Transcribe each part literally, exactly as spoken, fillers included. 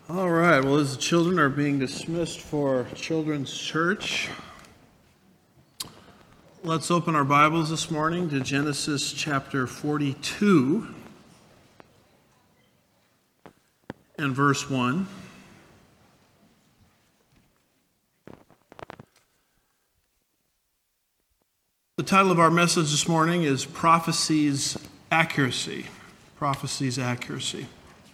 All right, well, as the children are being dismissed for Children's Church, let's open our Bibles this morning to Genesis chapter forty-two and verse one. The title of our message this morning is Prophecy's Accuracy. Prophecy's Accuracy.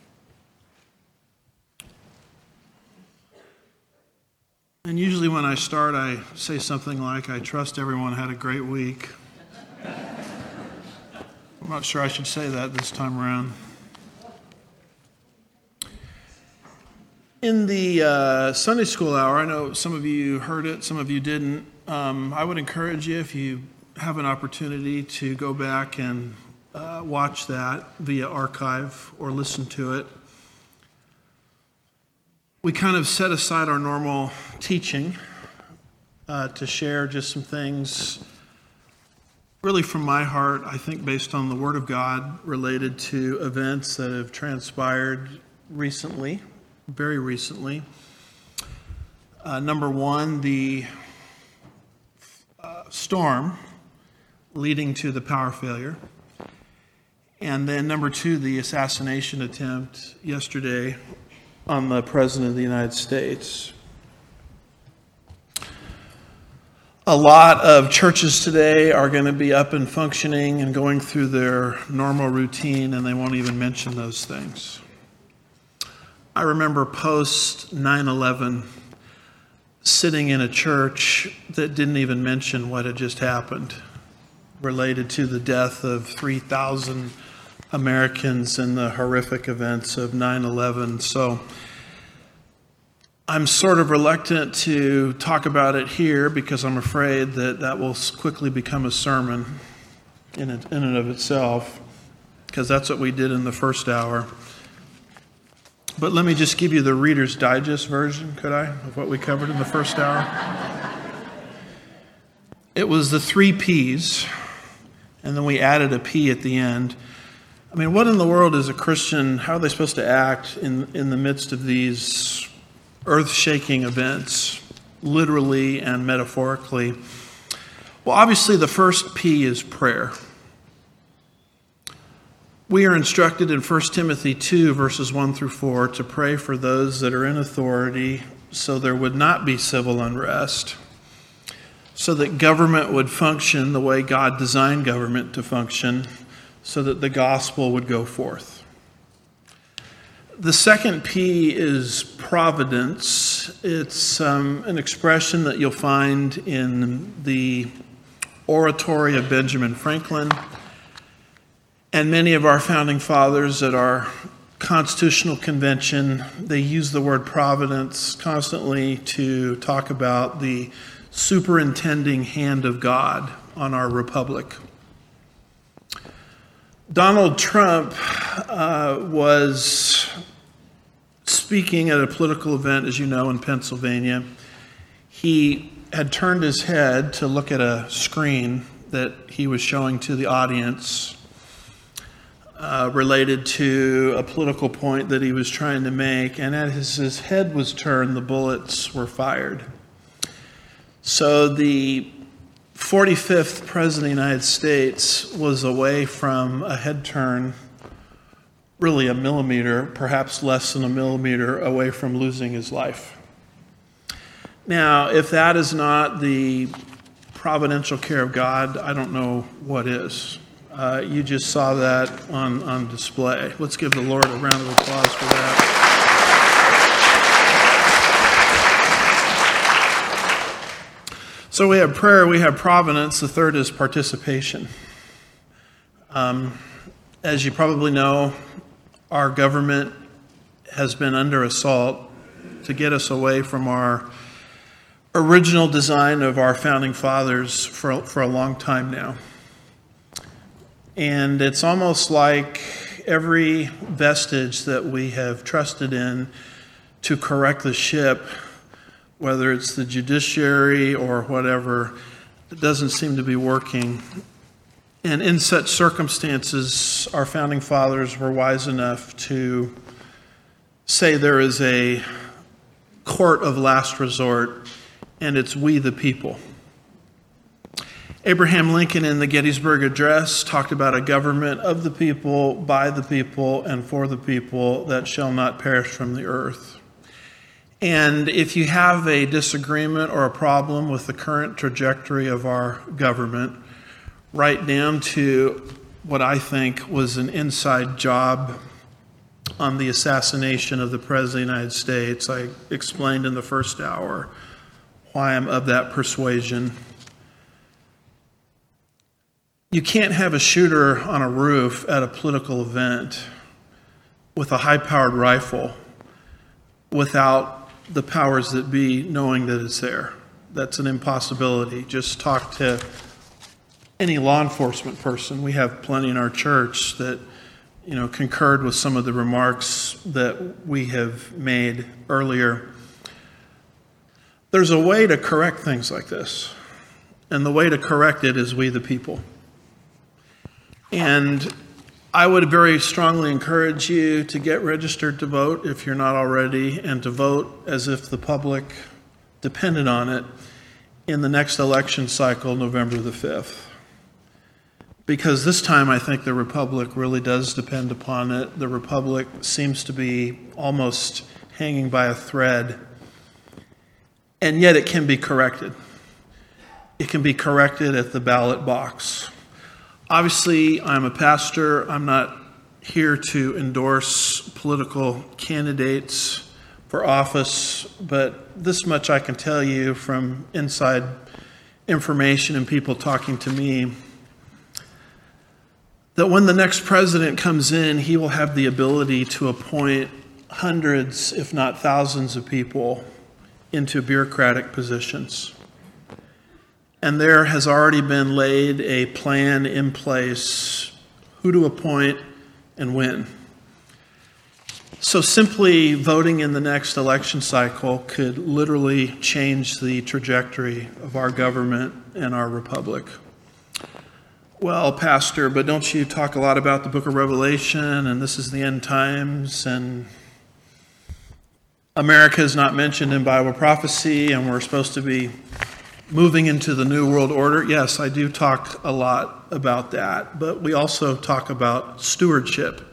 And usually when I start, I say something like, I trust everyone had a great week. I'm not sure I should say that this time around. In the uh, Sunday school hour, I know some of you heard it, some of you didn't. Um, I would encourage you, if you have an opportunity, to go back and uh, watch that via archive or listen to it. We kind of set aside our normal teaching uh, to share just some things really from my heart, I think based on the Word of God, related to events that have transpired recently, very recently. Uh, number one, the uh, storm leading to the power failure. And then number two, the assassination attempt yesterday on the President of the United States. A lot of churches today are going to be up and functioning and going through their normal routine, and they won't even mention those things. I remember post nine eleven sitting in a church that didn't even mention what had just happened related to the death of three thousand Americans in the horrific events of nine eleven. So I'm sort of reluctant to talk about it here because I'm afraid that that will quickly become a sermon in it, in and of itself, because that's what we did in the first hour. But let me just give you the Reader's Digest version, could I, of what we covered in the first hour? It was the three P's, and then we added a P at the end. I mean, what in the world is a Christian, how are they supposed to act in, in the midst of these earth-shaking events, literally and metaphorically? Well, obviously the first P is prayer. We are instructed in First Timothy two, verses one through four, to pray for those that are in authority so there would not be civil unrest, so that government would function the way God designed government to function, so that the gospel would go forth. The second P is providence. It's um, an expression that you'll find in the oratory of Benjamin Franklin and many of our founding fathers at our Constitutional Convention. They use the word providence constantly to talk about the superintending hand of God on our republic. Donald Trump uh, was speaking at a political event, as you know, in Pennsylvania. He had turned his head to look at a screen that he was showing to the audience uh, related to a political point that he was trying to make. And as his head was turned, the bullets were fired. So the forty-fifth President of the United States was away from a head turn, really a millimeter, perhaps less than a millimeter, away from losing his life. Now, if that is not the providential care of God, I don't know what is. Uh, you just saw that on, on display. Let's give the Lord a round of applause for that. So we have prayer, we have providence. The third is participation. Um, as you probably know, our government has been under assault to get us away from our original design of our founding fathers for, for a long time now. And it's almost like every vestige that we have trusted in to correct the ship, whether it's the judiciary or whatever, it doesn't seem to be working. And in such circumstances, our founding fathers were wise enough to say there is a court of last resort, and it's we the people. Abraham Lincoln in the Gettysburg Address talked about a government of the people, by the people, and for the people that shall not perish from the earth. And if you have a disagreement or a problem with the current trajectory of our government, right down to what I think was an inside job on the assassination of the President of the United States, I explained in the first hour why I'm of that persuasion. You can't have a shooter on a roof at a political event with a high-powered rifle without the powers that be knowing that it's there. That's an impossibility. Just talk to any law enforcement person. We have plenty in our church that, you know, concurred with some of the remarks that we have made earlier. There's a way to correct things like this, and the way to correct it is we the people. And I would very strongly encourage you to get registered to vote if you're not already, and to vote as if the public depended on it in the next election cycle, November the fifth. Because this time I think the Republic really does depend upon it. The Republic seems to be almost hanging by a thread, and yet it can be corrected. It can be corrected at the ballot box. Obviously, I'm a pastor. I'm not here to endorse political candidates for office, but this much I can tell you from inside information and people talking to me, that when the next president comes in, he will have the ability to appoint hundreds, if not thousands of people into bureaucratic positions. And there has already been laid a plan in place who to appoint and when. So simply voting in the next election cycle could literally change the trajectory of our government and our republic. Well, Pastor, but don't you talk a lot about the book of Revelation, and this is the end times, and America is not mentioned in Bible prophecy, and we're supposed to be moving into the New World Order? Yes, I do talk a lot about that, but we also talk about stewardship.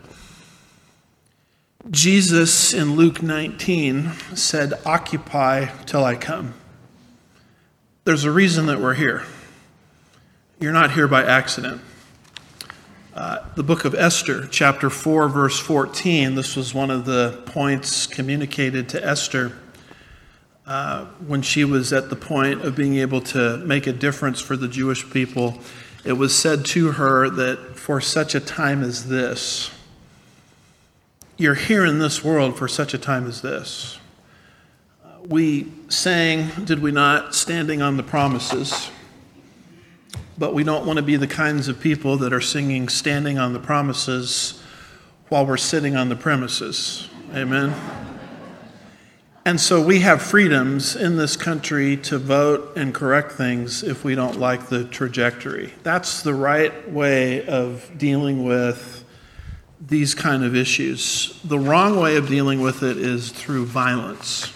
Jesus in Luke nineteen said, "Occupy till I come." There's a reason that we're here. You're not here by accident. Uh, the book of Esther, chapter four, verse fourteen, this was one of the points communicated to Esther Uh, when she was at the point of being able to make a difference for the Jewish people. It was said to her that for such a time as this, you're here in this world for such a time as this. Uh, we sang, did we not, standing on the promises, but we don't want to be the kinds of people that are singing standing on the promises while we're sitting on the premises. Amen. And so we have freedoms in this country to vote and correct things if we don't like the trajectory. That's the right way of dealing with these kind of issues. The wrong way of dealing with it is through violence.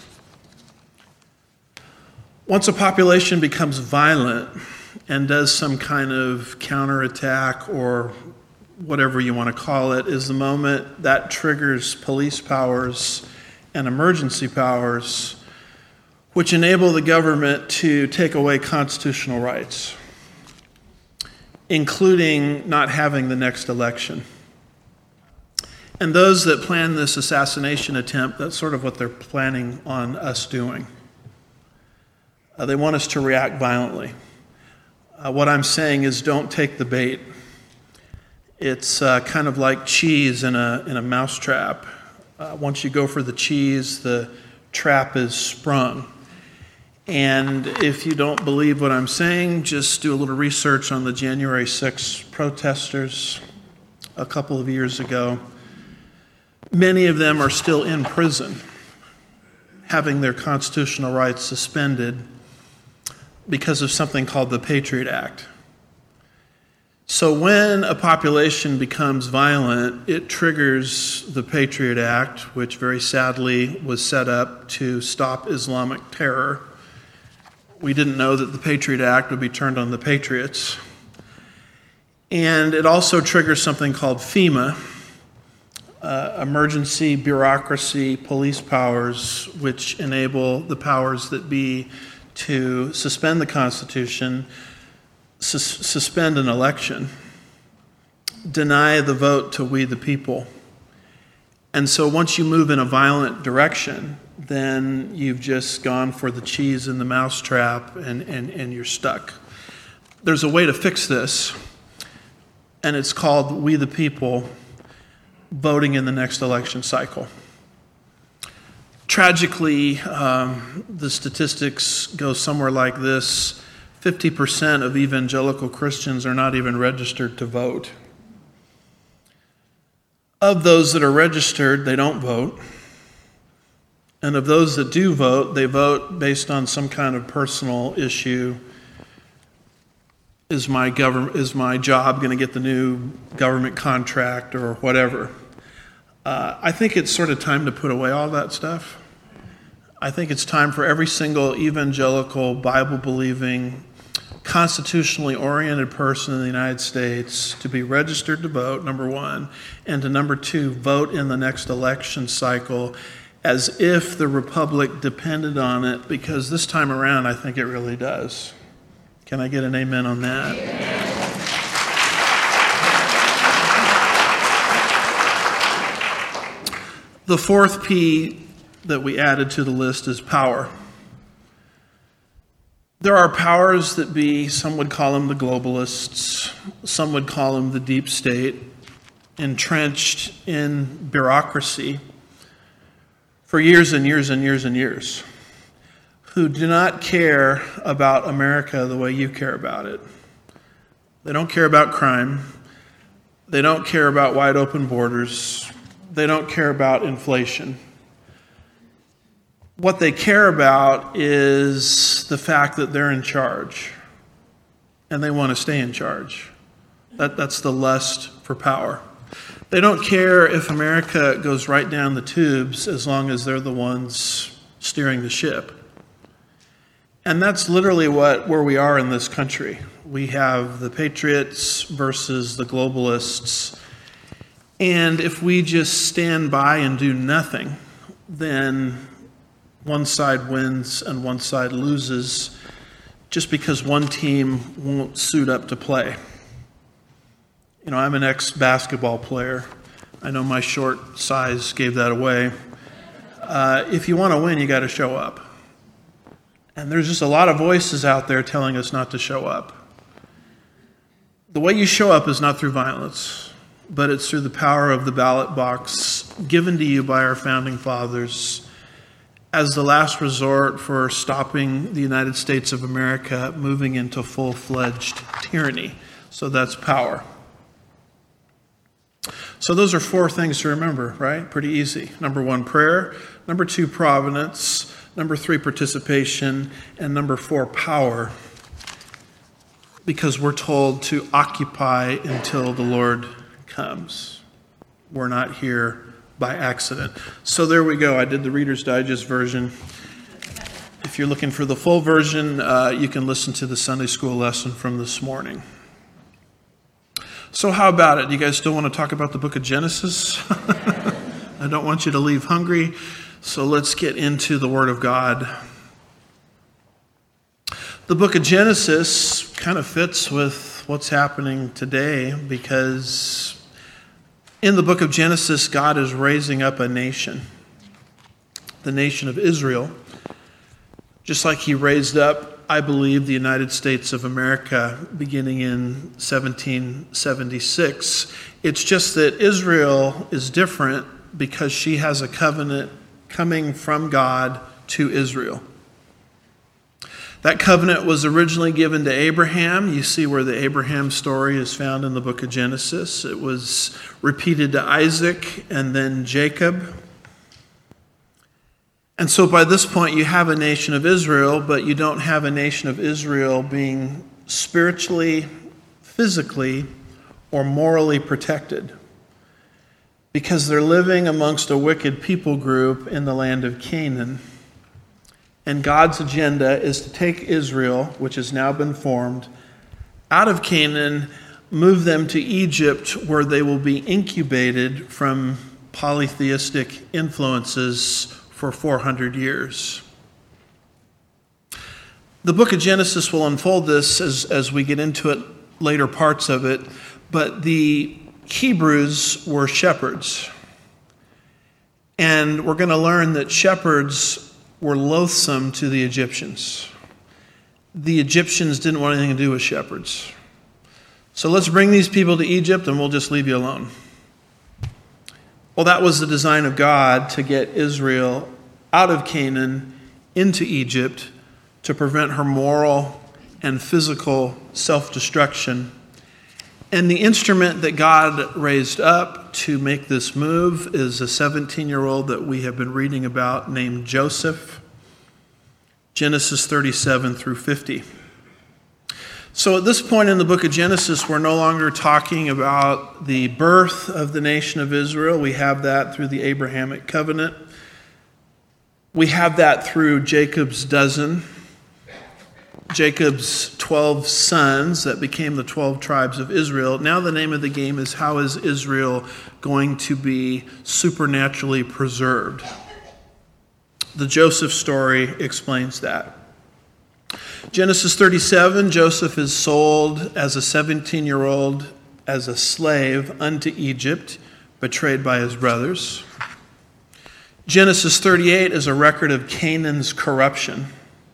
Once a population becomes violent and does some kind of counterattack or whatever you want to call it, is the moment that triggers police powers and emergency powers, which enable the government to take away constitutional rights, including not having the next election. And those that plan this assassination attempt, that's sort of what they're planning on us doing. Uh, they want us to react violently. Uh, what I'm saying is, don't take the bait. It's uh, kind of like cheese in a in a mousetrap. Uh, once you go for the cheese, the trap is sprung. And if you don't believe what I'm saying, just do a little research on the January sixth protesters a couple of years ago. Many of them are still in prison, having their constitutional rights suspended because of something called the Patriot Act. So when a population becomes violent, it triggers the Patriot Act, which very sadly was set up to stop Islamic terror. We didn't know that the Patriot Act would be turned on the patriots. And it also triggers something called FEMA, uh, Emergency Bureaucracy Police Powers, which enable the powers that be to suspend the Constitution, sus- suspend an election, deny the vote to we the people. And so once you move in a violent direction, then you've just gone for the cheese in the mousetrap and, and, and you're stuck. There's a way to fix this, and it's called we the people voting in the next election cycle. Tragically, um, the statistics go somewhere like this. fifty percent of evangelical Christians are not even registered to vote. Of those that are registered, they don't vote. And of those that do vote, they vote based on some kind of personal issue. Is my government, is my job going to get the new government contract or whatever? Uh, I think it's sort of time to put away all that stuff. I think it's time for every single evangelical, Bible-believing, constitutionally oriented person in the United States to be registered to vote, number one, and to number two, vote in the next election cycle as if the republic depended on it, because this time around I think it really does. Can I get an amen on that? Amen. The fourth P that we added to the list is power. There are powers that be, some would call them the globalists, some would call them the deep state, entrenched in bureaucracy for years and years and years and years, who do not care about America the way you care about it. They don't care about crime. They don't care about wide open borders. They don't care about inflation. What they care about is the fact that they're in charge, and they want to stay in charge. That, that's the lust for power. They don't care if America goes right down the tubes as long as they're the ones steering the ship. And that's literally what where we are in this country. We have the patriots versus the globalists. And if we just stand by and do nothing, then one side wins and one side loses just because one team won't suit up to play. You know, I'm an ex-basketball player. I know my short size gave that away. Uh, if you want to win, you got to show up. And there's just a lot of voices out there telling us not to show up. The way you show up is not through violence, but it's through the power of the ballot box given to you by our founding fathers as the last resort for stopping the United States of America moving into full-fledged tyranny. So that's power. So those are four things to remember, right? Pretty easy. Number one, prayer. Number two, providence. Number three, participation. And number four, power. Because we're told to occupy until the Lord comes. We're not here by accident. So there we go. I did the Reader's Digest version. If you're looking for the full version, uh, you can listen to the Sunday school lesson from this morning. So how about it? Do you guys still want to talk about the book of Genesis? I don't want you to leave hungry. So let's get into the Word of God. The book of Genesis kind of fits with what's happening today because in the book of Genesis, God is raising up a nation, the nation of Israel, just like he raised up, I believe, the United States of America beginning in seventeen seventy-six. It's just that Israel is different because she has a covenant coming from God to Israel. That covenant was originally given to Abraham. You see where the Abraham story is found in the book of Genesis. It was repeated to Isaac and then Jacob. And so by this point, you have a nation of Israel, but you don't have a nation of Israel being spiritually, physically or morally protected, because they're living amongst a wicked people group in the land of Canaan. And God's agenda is to take Israel, which has now been formed, out of Canaan, move them to Egypt, where they will be incubated from polytheistic influences for four hundred years. The book of Genesis will unfold this as, as we get into it, later parts of it, but the Hebrews were shepherds. And we're going to learn that shepherds were loathsome to the Egyptians. The Egyptians didn't want anything to do with shepherds. So let's bring these people to Egypt and we'll just leave you alone. Well, that was the design of God, to get Israel out of Canaan into Egypt to prevent her moral and physical self-destruction. And the instrument that God raised up to make this move is a seventeen-year-old that we have been reading about named Joseph, Genesis thirty-seven through fifty. So at this point in the book of Genesis, we're no longer talking about the birth of the nation of Israel. We have that through the Abrahamic covenant. We have that through Jacob's dozen, Jacob's twelve sons that became the twelve tribes of Israel. Now the name of the game is, how is Israel going to be supernaturally preserved? The Joseph story explains that. Genesis thirty-seven, Joseph is sold as a seventeen-year-old as a slave unto Egypt, betrayed by his brothers. Genesis thirty-eight is a record of Canaan's corruption.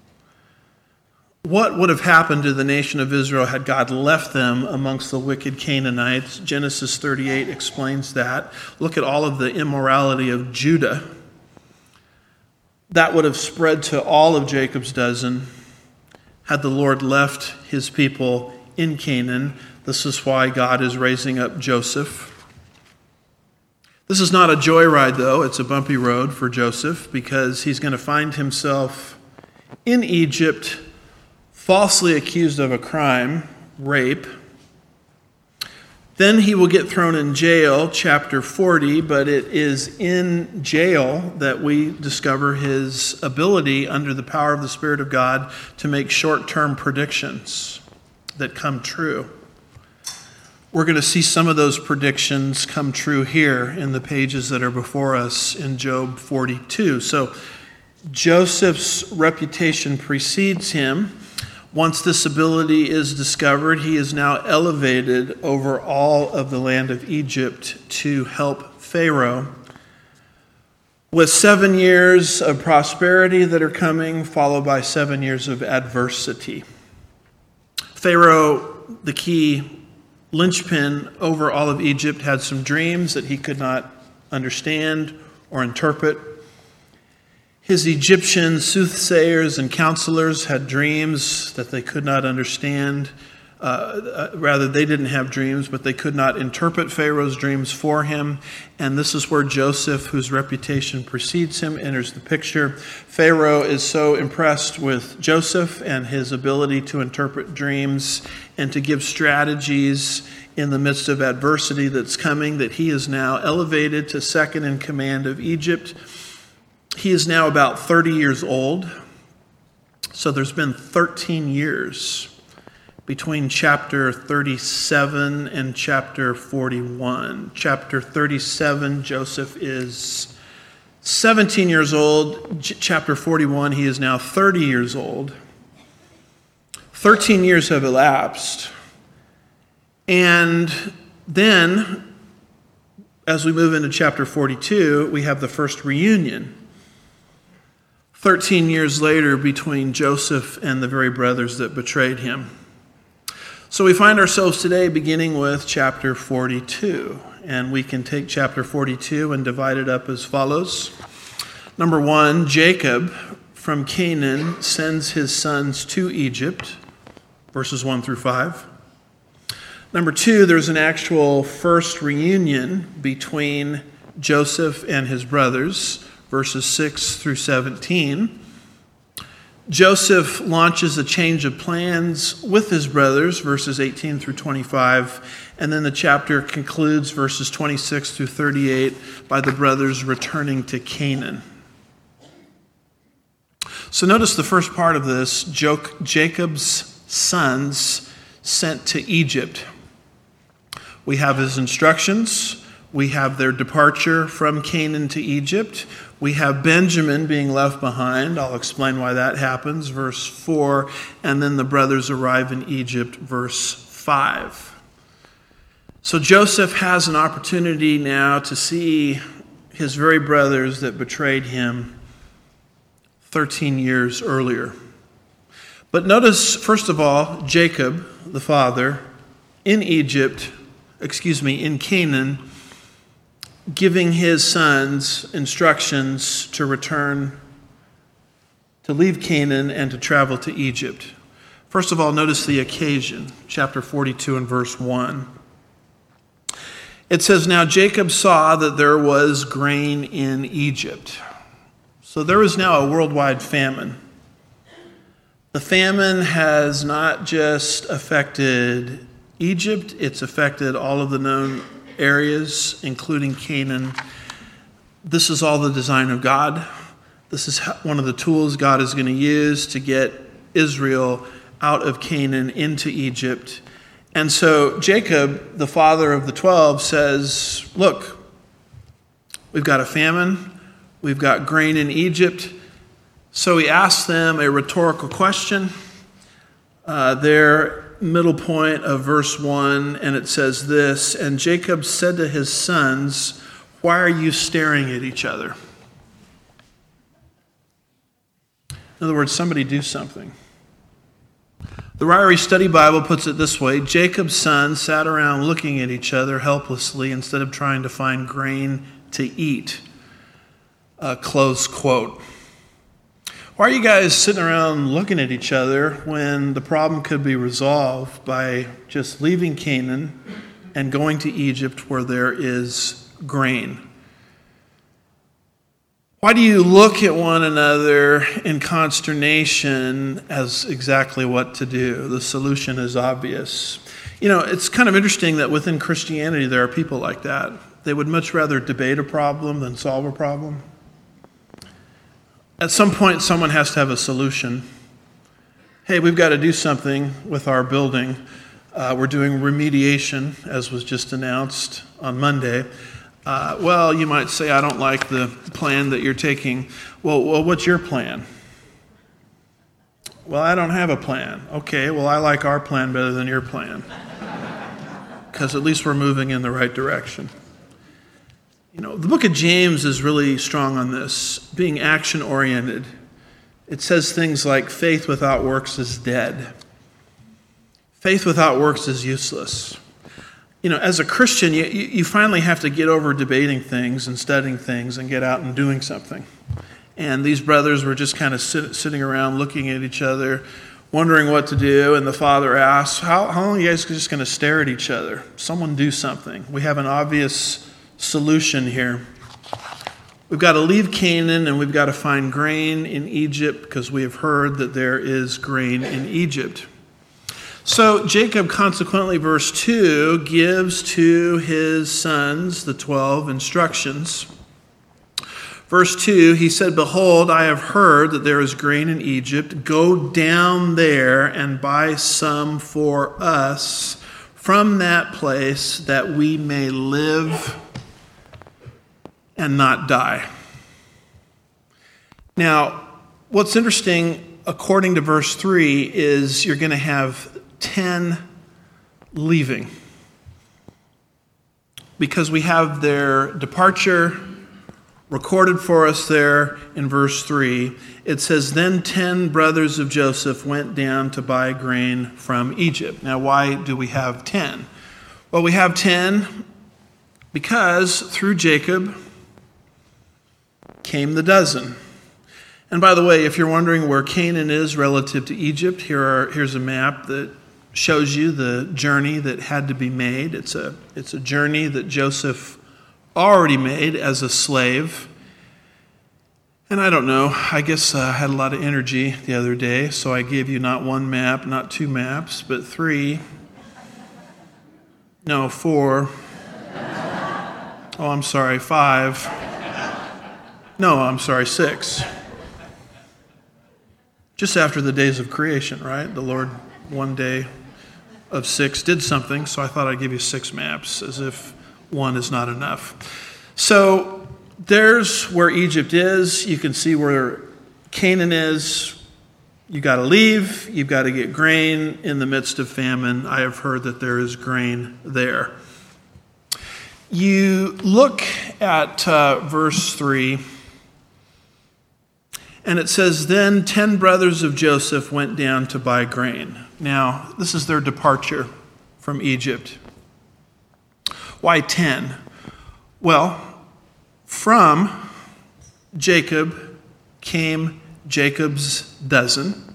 What would have happened to the nation of Israel had God left them amongst the wicked Canaanites? Genesis thirty-eight explains that. Look at all of the immorality of Judah. That would have spread to all of Jacob's dozen had the Lord left his people in Canaan. This is why God is raising up Joseph. This is not a joyride, though. It's a bumpy road for Joseph, because he's going to find himself in Egypt, falsely accused of a crime, rape. Then he will get thrown in jail, chapter forty, but it is in jail that we discover his ability, under the power of the Spirit of God, to make short-term predictions that come true. We're going to see some of those predictions come true here in the pages that are before us in Job forty-two. So Joseph's reputation precedes him. Once this ability is discovered, he is now elevated over all of the land of Egypt to help Pharaoh. With seven years of prosperity that are coming, followed by seven years of adversity. Pharaoh, the key linchpin over all of Egypt, had some dreams that he could not understand or interpret. His Egyptian soothsayers and counselors had dreams that they could not understand. Uh, rather, they didn't have dreams, but they could not interpret Pharaoh's dreams for him. And this is where Joseph, whose reputation precedes him, enters the picture. Pharaoh is so impressed with Joseph and his ability to interpret dreams and to give strategies in the midst of adversity that's coming, that he is now elevated to second in command of Egypt. He is now about thirty years old. So there's been thirteen years between chapter thirty-seven and chapter forty-one. Chapter thirty-seven, Joseph is seventeen years old. Ch- chapter forty-one, he is now thirty years old. thirteen years have elapsed. And then, as we move into chapter forty-two, we have the first reunion. thirteen years later, between Joseph and the very brothers that betrayed him. So we find ourselves today beginning with chapter forty-two. And we can take chapter forty-two and divide it up as follows. Number one, Jacob from Canaan sends his sons to Egypt, verses one through five. Number two, there's an actual first reunion between Joseph and his brothers, verses six through seventeen. Joseph launches a change of plans with his brothers, verses eighteen through twenty-five, and then the chapter concludes, verses twenty-six through thirty-eight, by the brothers returning to Canaan. So notice the first part of this, Jacob's sons sent to Egypt. We have his instructions. We have their departure from Canaan to Egypt. We have Benjamin being left behind. I'll explain why that happens, verse four. And then the brothers arrive in Egypt, verse five. So Joseph has an opportunity now to see his very brothers that betrayed him thirteen years earlier. But notice, first of all, Jacob, the father, in Egypt, excuse me, in Canaan, giving his sons instructions to return, to leave Canaan and to travel to Egypt. First of all, notice the occasion, chapter forty-two and verse one. It says, "Now Jacob saw that there was grain in Egypt." So there is now a worldwide famine. The famine has not just affected Egypt, it's affected all of the known areas, including Canaan. This is all the design of God. This is one of the tools God is going to use to get Israel out of Canaan into Egypt. And so Jacob, the father of the twelve, says, look, we've got a famine. We've got grain in Egypt. So he asks them a rhetorical question. Uh, their middle point of verse one, and it says this, "And Jacob said to his sons, 'Why are you staring at each other?'" In other words, somebody do something. The Ryrie Study Bible puts it this way: Jacob's sons sat around looking at each other helplessly instead of trying to find grain to eat. Uh, close quote. Why are you guys sitting around looking at each other when the problem could be resolved by just leaving Canaan and going to Egypt where there is grain? Why do you look at one another in consternation as exactly what to do? The solution is obvious. You know, it's kind of interesting that within Christianity there are people like that. They would much rather debate a problem than solve a problem. At some point, someone has to have a solution. Hey, we've got to do something with our building. Uh, we're doing remediation, as was just announced on Monday. Uh, well, you might say, I don't like the plan that you're taking. Well, well, what's your plan? Well, I don't have a plan. Okay, well, I like our plan better than your plan. Because at least we're moving in the right direction. You know, the book of James is really strong on this, being action-oriented. It says things like, faith without works is dead. Faith without works is useless. You know, as a Christian, you, you finally have to get over debating things and studying things and get out and doing something. And these brothers were just kind of sit, sitting around looking at each other, wondering what to do. And the father asks, how, how long are you guys just going to stare at each other? Someone do something. We have an obvious solution here. We've got to leave Canaan and we've got to find grain in Egypt because we have heard that there is grain in Egypt. So Jacob, consequently, verse two, gives to his sons, the twelve, instructions. Verse two, he said, "Behold, I have heard that there is grain in Egypt. Go down there and buy some for us from that place that we may live and not die." Now, what's interesting, according to verse three, is you're going to have ten leaving. Because we have their departure recorded for us there in verse three. It says, "Then ten brothers of Joseph went down to buy grain from Egypt." Now, why do we have ten? Well, we have ten because through Jacob came the dozen. And by the way, if you're wondering where Canaan is relative to Egypt, here are, here's a map that shows you the journey that had to be made. It's a, it's a journey that Joseph already made as a slave. And I don't know, I guess uh, I had a lot of energy the other day, so I gave you not one map, not two maps, but three. No, four. Oh, I'm sorry, five. No, I'm sorry, six. Just after the days of creation, right? The Lord, one day of six, did something, so I thought I'd give you six maps, as if one is not enough. So there's where Egypt is. You can see where Canaan is. You got to leave. You've got to get grain in the midst of famine. I have heard that there is grain there. You look at uh, verse three, and it says, "Then ten brothers of Joseph went down to buy grain." Now, this is their departure from Egypt. Why ten? Well, from Jacob came Jacob's dozen.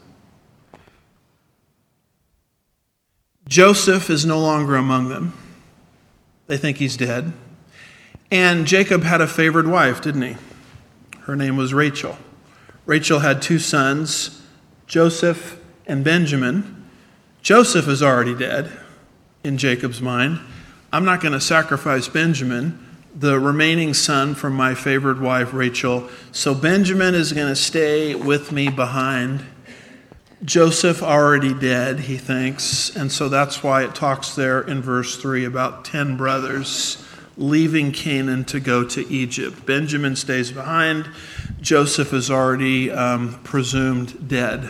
Joseph is no longer among them. They think he's dead. And Jacob had a favored wife, didn't he? Her name was Rachel. Rachel had two sons, Joseph and Benjamin. Joseph is already dead in Jacob's mind. I'm not going to sacrifice Benjamin, the remaining son from my favored wife, Rachel. So Benjamin is going to stay with me behind. Joseph already dead, he thinks. And so that's why it talks there in verse three about ten brothers leaving Canaan to go to Egypt. Benjamin stays behind. Joseph is already um, presumed dead.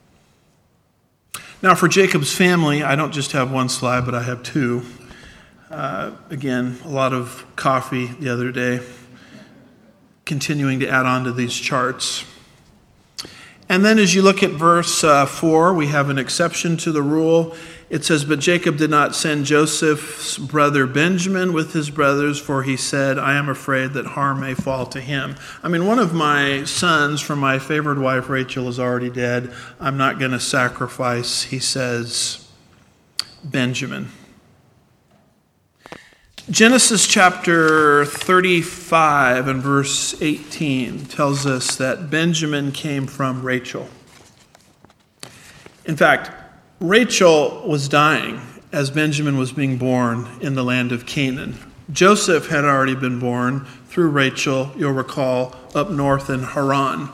Now for Jacob's family, I don't just have one slide, but I have two. Uh, again, a lot of coffee the other day, continuing to add on to these charts. And then as you look at verse uh, four, we have an exception to the rule. It says, "But Jacob did not send Joseph's brother Benjamin with his brothers, for he said, 'I am afraid that harm may fall to him.'" I mean, one of my sons from my favored wife Rachel is already dead. I'm not going to sacrifice, he says, Benjamin. Genesis chapter thirty-five and verse eighteen tells us that Benjamin came from Rachel. In fact, Rachel was dying as Benjamin was being born in the land of Canaan. Joseph had already been born through Rachel, you'll recall, up north in Haran.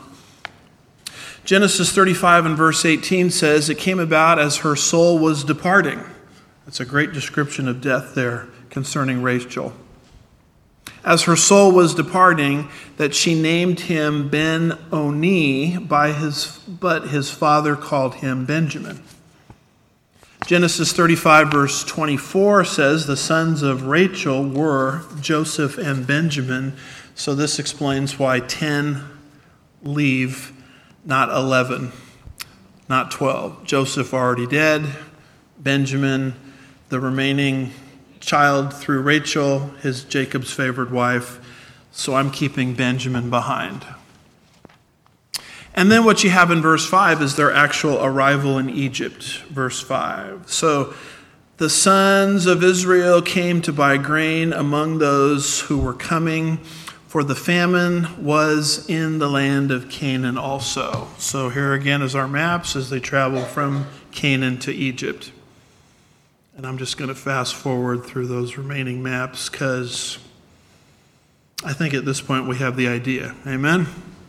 Genesis thirty-five and verse eighteen says, "It came about as her soul was departing." That's a great description of death there concerning Rachel. "As her soul was departing, that she named him Ben-Oni, by his, but his father called him Benjamin." Genesis thirty-five verse twenty-four says the sons of Rachel were Joseph and Benjamin. So this explains why ten leave, not eleven, not twelve. Joseph already dead. Benjamin, the remaining child through Rachel, his Jacob's favored wife. So I'm keeping Benjamin behind. And then what you have in verse five is their actual arrival in Egypt, verse five. "So the sons of Israel came to buy grain among those who were coming, for the famine was in the land of Canaan also." So here again is our maps as they travel from Canaan to Egypt. And I'm just going to fast forward through those remaining maps because I think at this point we have the idea. Amen?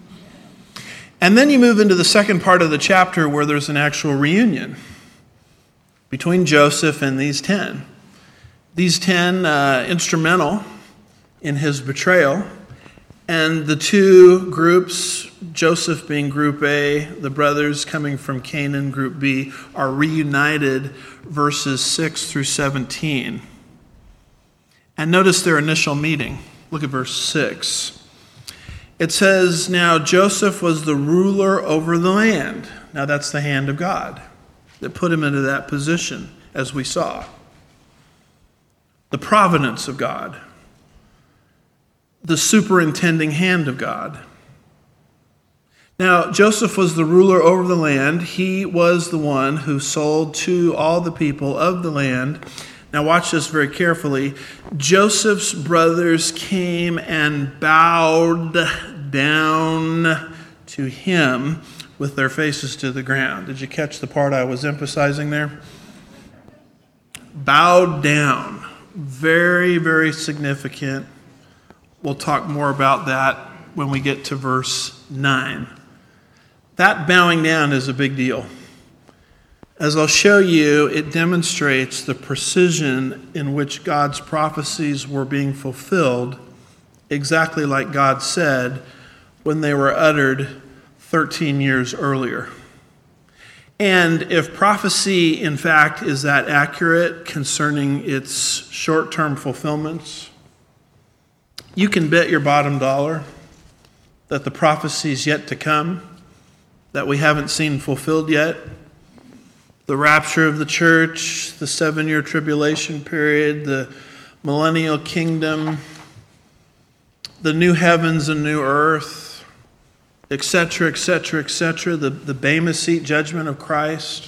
And then you move into the second part of the chapter where there's an actual reunion between Joseph and these ten. These ten uh, instrumental in his betrayal. And the two groups, Joseph being group A, the brothers coming from Canaan, group B, are reunited, verses six through seventeen. And notice their initial meeting. Look at verse six. It says, "Now Joseph was the ruler over the land." Now that's the hand of God that put him into that position, as we saw. The providence of God. The superintending hand of God. Now, Joseph was the ruler over the land. He was the one who sold to all the people of the land. Now, watch this very carefully. Joseph's brothers came and bowed down to him with their faces to the ground. Did you catch the part I was emphasizing there? Bowed down. Very, very significant. We'll talk more about that when we get to verse nine. That bowing down is a big deal. As I'll show you, it demonstrates the precision in which God's prophecies were being fulfilled, exactly like God said when they were uttered thirteen years earlier. And if prophecy, in fact, is that accurate concerning its short-term fulfillments, you can bet your bottom dollar that the prophecies yet to come that we haven't seen fulfilled yet, the rapture of the church, the seven-year tribulation period, the millennial kingdom, the new heavens and new earth, et cetera, et cetera, et cetera, the, the Bema Seat judgment of Christ.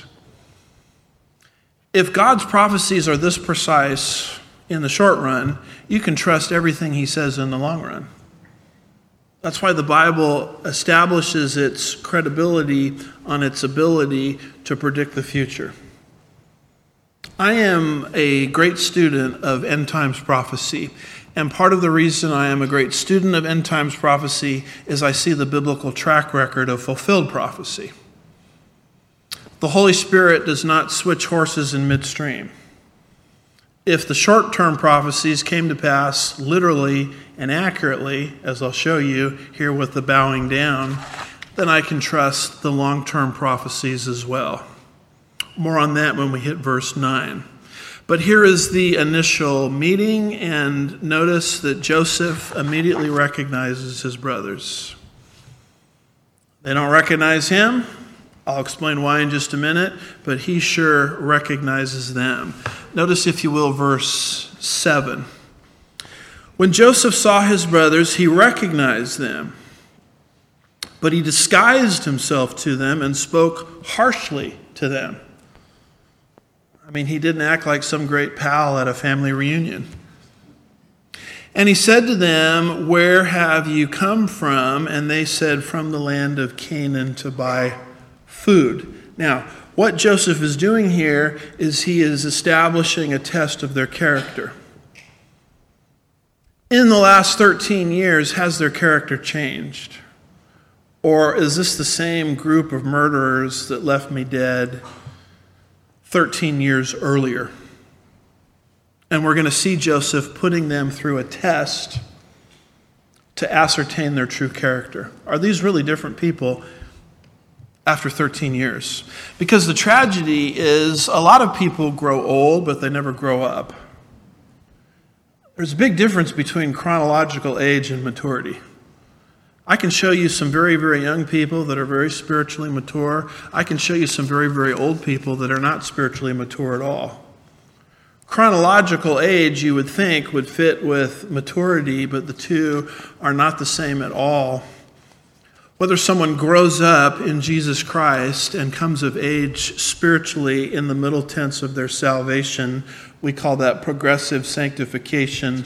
If God's prophecies are this precise in the short run, you can trust everything he says in the long run. That's why the Bible establishes its credibility on its ability to predict the future. I am a great student of end times prophecy, and part of the reason I am a great student of end times prophecy is I see the biblical track record of fulfilled prophecy. The Holy Spirit does not switch horses in midstream. If the short-term prophecies came to pass literally and accurately, as I'll show you here with the bowing down, then I can trust the long-term prophecies as well. More on that when we hit verse nine. But here is the initial meeting, and notice that Joseph immediately recognizes his brothers. They don't recognize him. I'll explain why in just a minute, but he sure recognizes them. Notice, if you will, verse seven. When Joseph saw his brothers, he recognized them, but he disguised himself to them and spoke harshly to them. I mean, he didn't act like some great pal at a family reunion. And he said to them, "Where have you come from?" And they said, "From the land of Canaan to buy food." Now, what Joseph is doing here is he is establishing a test of their character. In the last thirteen years, has their character changed? Or is this the same group of murderers that left me dead thirteen years earlier? And we're going to see Joseph putting them through a test to ascertain their true character. Are these really different people after thirteen years? Because the tragedy is a lot of people grow old, but they never grow up. There's a big difference between chronological age and maturity. I can show you some very, very young people that are very spiritually mature. I can show you some very, very old people that are not spiritually mature at all. Chronological age, you would think, would fit with maturity, but the two are not the same at all. Whether someone grows up in Jesus Christ and comes of age spiritually in the middle tense of their salvation, we call that progressive sanctification,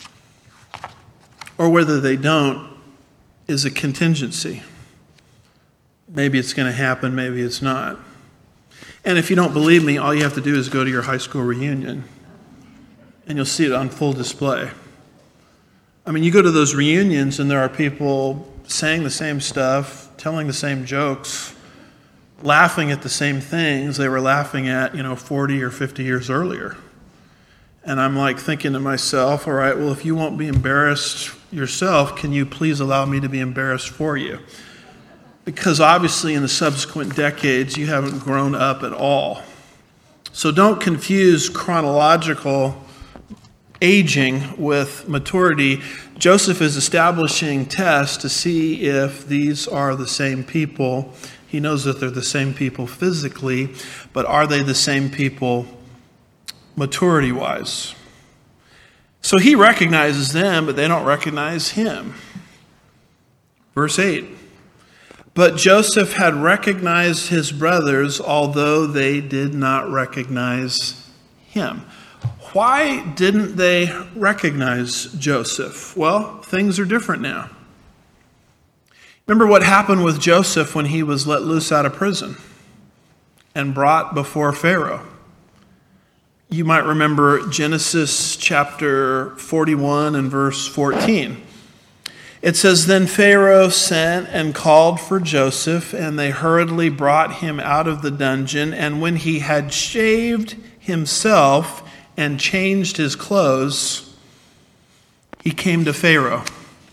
or whether they don't, is a contingency. Maybe it's going to happen, maybe it's not. And if you don't believe me, all you have to do is go to your high school reunion, and you'll see it on full display. I mean, you go to those reunions, and there are people saying the same stuff, telling the same jokes, laughing at the same things they were laughing at, you know, forty or fifty years earlier. And I'm like thinking to myself, all right, well, if you won't be embarrassed yourself, can you please allow me to be embarrassed for you? Because obviously in the subsequent decades, you haven't grown up at all. So don't confuse chronological aging with maturity. Joseph is establishing tests to see if these are the same people. He knows that they're the same people physically, but are they the same people maturity-wise? So he recognizes them, but they don't recognize him. Verse eight. But Joseph had recognized his brothers, although they did not recognize him. Why didn't they recognize Joseph? Well, things are different now. Remember what happened with Joseph when he was let loose out of prison and brought before Pharaoh. You might remember Genesis chapter forty-one and verse fourteen. It says, "Then Pharaoh sent and called for Joseph, and they hurriedly brought him out of the dungeon. And when he had shaved himself and changed his clothes, he came to Pharaoh."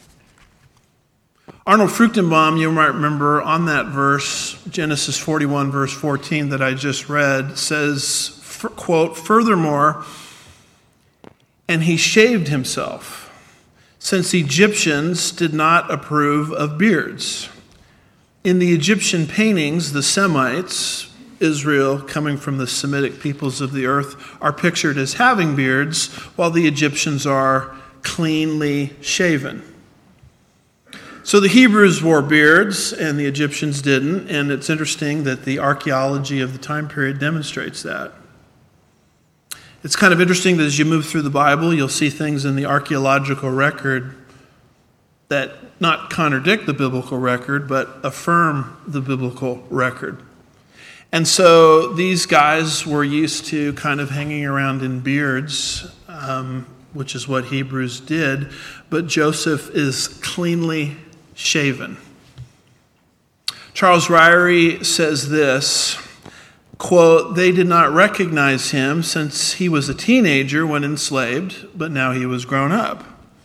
Arnold Fruchtenbaum, you might remember on that verse, Genesis forty-one, verse fourteen that I just read, says, quote, "Furthermore, and he shaved himself, since Egyptians did not approve of beards. In the Egyptian paintings, the Semites, Israel coming from the Semitic peoples of the earth, are pictured as having beards, while the Egyptians are cleanly shaven. So the Hebrews wore beards and the Egyptians didn't, and it's interesting that the archaeology of the time period demonstrates that. It's kind of interesting that as you move through the Bible, you'll see things in the archaeological record that not contradict the biblical record, but affirm the biblical record. And so these guys were used to kind of hanging around in beards, um, which is what Hebrews did, but Joseph is cleanly shaven. Charles Ryrie says this, quote, "They did not recognize him since he was a teenager when enslaved, but now he was grown up.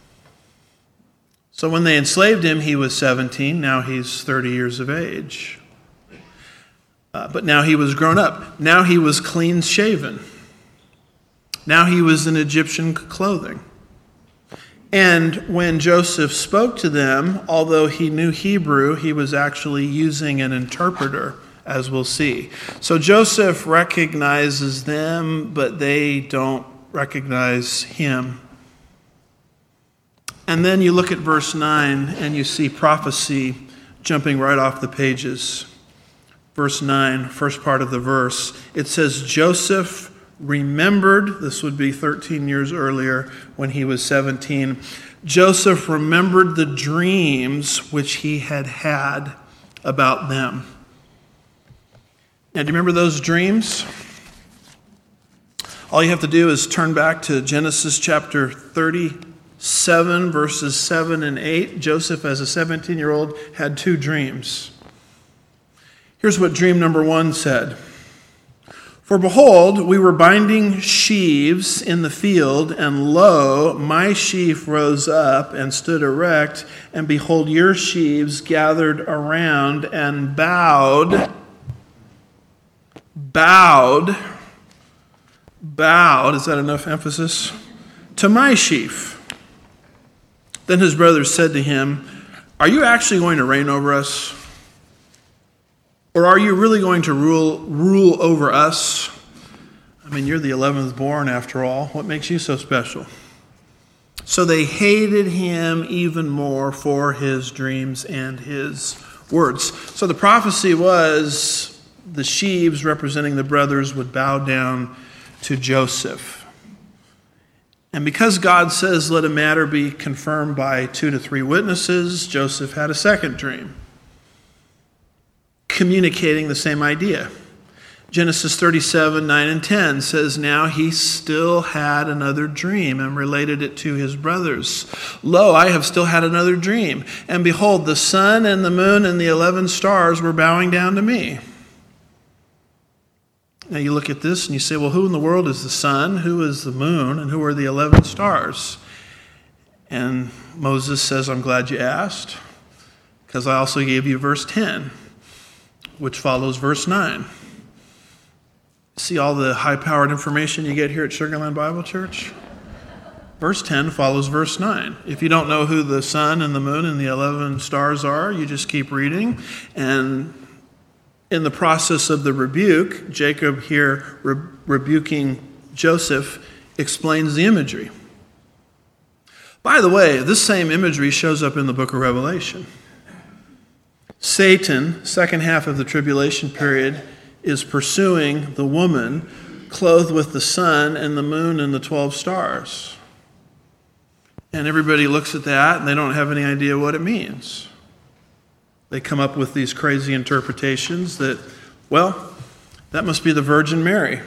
So when they enslaved him, he was seventeen, now he's thirty years of age. Uh, but now he was grown up. Now he was clean shaven. Now he was in Egyptian clothing. And when Joseph spoke to them, although he knew Hebrew, he was actually using an interpreter, as we'll see. So Joseph recognizes them, but they don't recognize him. And then you look at verse nine, and you see prophecy jumping right off the pages. Verse nine, first part of the verse, it says, Joseph remembered, this would be thirteen years earlier when he was seventeen, Joseph remembered the dreams which he had had about them. Now, do you remember those dreams? All you have to do is turn back to Genesis chapter thirty-seven, verses seven and eight. Joseph, as a seventeen-year-old, had two dreams. Here's what dream number one said. For behold, we were binding sheaves in the field, and lo, my sheaf rose up and stood erect, and behold, your sheaves gathered around and bowed, bowed, bowed, is that enough emphasis? To my sheaf. Then his brothers said to him, are you actually going to reign over us? Or are you really going to rule rule over us? I mean, you're the eleventh born after all. What makes you so special? So they hated him even more for his dreams and his words. So the prophecy was the sheaves representing the brothers would bow down to Joseph. And because God says, let a matter be confirmed by two to three witnesses, Joseph had a second dream, communicating the same idea. Genesis thirty-seven, nine and ten says, now he still had another dream and related it to his brothers. Lo, I have still had another dream. And behold, the sun and the moon and the eleven stars were bowing down to me. Now you look at this and you say, well, who in the world is the sun? Who is the moon? And who are the eleven stars? And Moses says, I'm glad you asked, because I also gave you verse ten. Which follows verse nine. See all the high-powered information you get here at Sugarland Bible Church? Verse ten follows verse nine. If you don't know who the sun and the moon and the eleven stars are, you just keep reading. And in the process of the rebuke, Jacob here re- rebuking Joseph explains the imagery. By the way, this same imagery shows up in the book of Revelation. Satan, second half of the tribulation period, is pursuing the woman clothed with the sun and the moon and the twelve stars. And everybody looks at that and they don't have any idea what it means. They come up with these crazy interpretations that, well, that must be the Virgin Mary.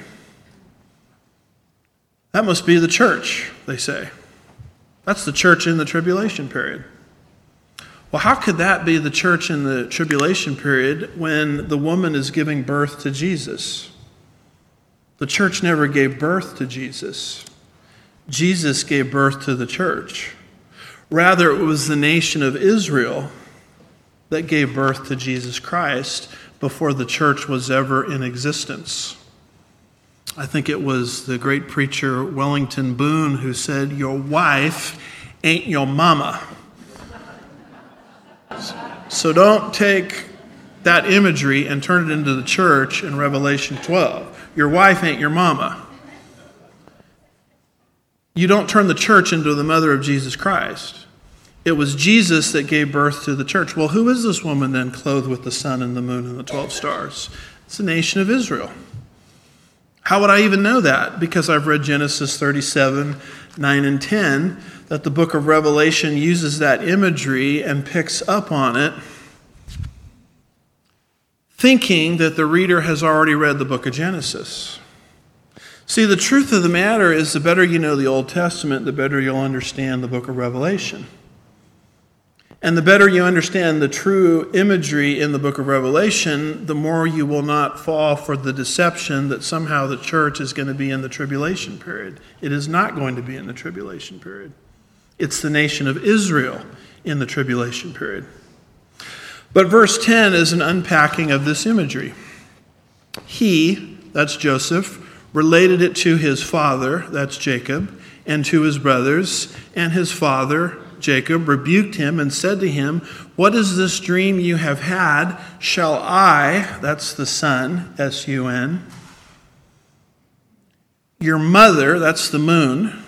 That must be the church, they say. That's the church in the tribulation period. Well, how could that be the church in the tribulation period when the woman is giving birth to Jesus? The church never gave birth to Jesus. Jesus gave birth to the church. Rather, it was the nation of Israel that gave birth to Jesus Christ before the church was ever in existence. I think it was the great preacher Wellington Boone who said, "Your wife ain't your mama." So don't take that imagery and turn it into the church in Revelation twelve. Your wife ain't your mama. You don't turn the church into the mother of Jesus Christ. It was Jesus that gave birth to the church. Well, who is this woman then clothed with the sun and the moon and the twelve stars? It's the nation of Israel. How would I even know that? Because I've read Genesis thirty-seven, nine and ten, that the book of Revelation uses that imagery and picks up on it, thinking that the reader has already read the book of Genesis. See, the truth of the matter is the better you know the Old Testament, the better you'll understand the book of Revelation. And the better you understand the true imagery in the book of Revelation, the more you will not fall for the deception that somehow the church is going to be in the tribulation period. It is not going to be in the tribulation period. It's the nation of Israel in the tribulation period. But verse ten is an unpacking of this imagery. He, that's Joseph, related it to his father, that's Jacob, and to his brothers, and his father, Jacob, rebuked him and said to him, "What is this dream you have had? Shall I," that's the sun, S U N, "your mother," that's the moon.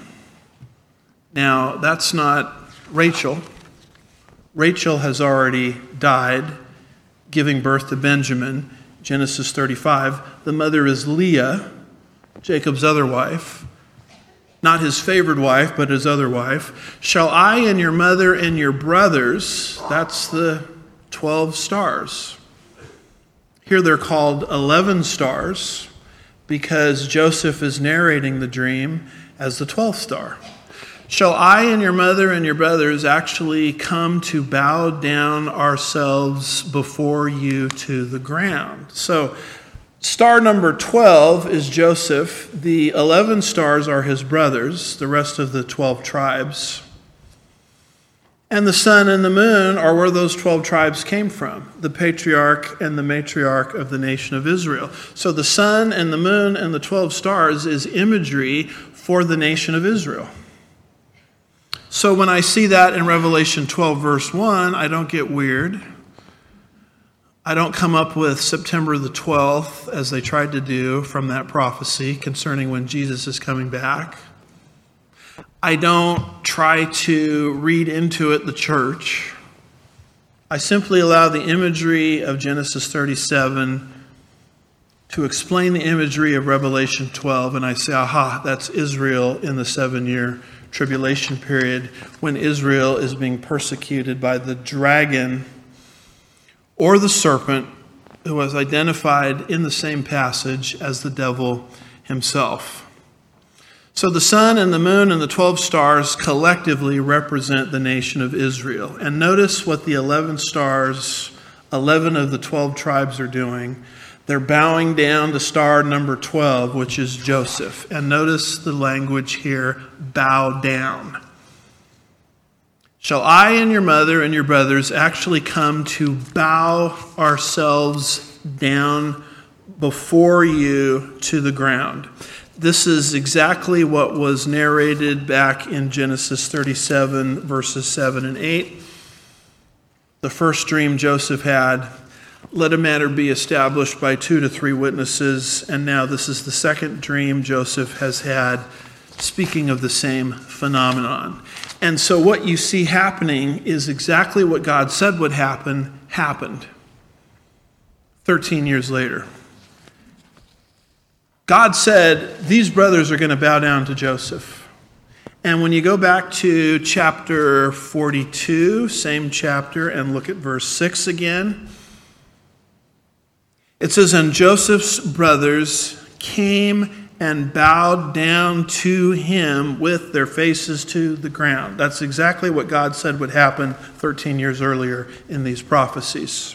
Now, that's not Rachel. Rachel has already died, giving birth to Benjamin, Genesis thirty-five. The mother is Leah, Jacob's other wife. Not his favored wife, but his other wife. "Shall I and your mother and your brothers," that's the twelve stars. Here they're called eleven stars because Joseph is narrating the dream as the twelfth star. "Shall I and your mother and your brothers actually come to bow down ourselves before you to the ground?" So, star number twelve is Joseph. The eleven stars are his brothers, the rest of the twelve tribes. And the sun and the moon are where those twelve tribes came from, the patriarch and the matriarch of the nation of Israel. So the sun and the moon and the twelve stars is imagery for the nation of Israel. So when I see that in Revelation twelve, verse one, I don't get weird. I don't come up with September the twelfth, as they tried to do from that prophecy concerning when Jesus is coming back. I don't try to read into it the church. I simply allow the imagery of Genesis thirty-seven to explain the imagery of Revelation twelve, and I say, aha, that's Israel in the seven-year tribulation period when Israel is being persecuted by the dragon or the serpent, who was identified in the same passage as the devil himself. So the sun and the moon and the twelve stars collectively represent the nation of Israel. And notice what the eleven stars, eleven of the twelve tribes are doing. They're bowing down to star number twelve, which is Joseph. And notice the language here, bow down. "Shall I and your mother and your brothers actually come to bow ourselves down before you to the ground?" This is exactly what was narrated back in Genesis thirty-seven, verses seven and eight. The first dream Joseph had, "Let a matter be established by two to three witnesses." And now this is the second dream Joseph has had, speaking of the same phenomenon. And so what you see happening is exactly what God said would happen, happened. thirteen years later. God said, these brothers are going to bow down to Joseph. And when you go back to chapter forty-two, same chapter, and look at verse six again, it says, "And Joseph's brothers came and bowed down to him with their faces to the ground." That's exactly what God said would happen thirteen years earlier in these prophecies.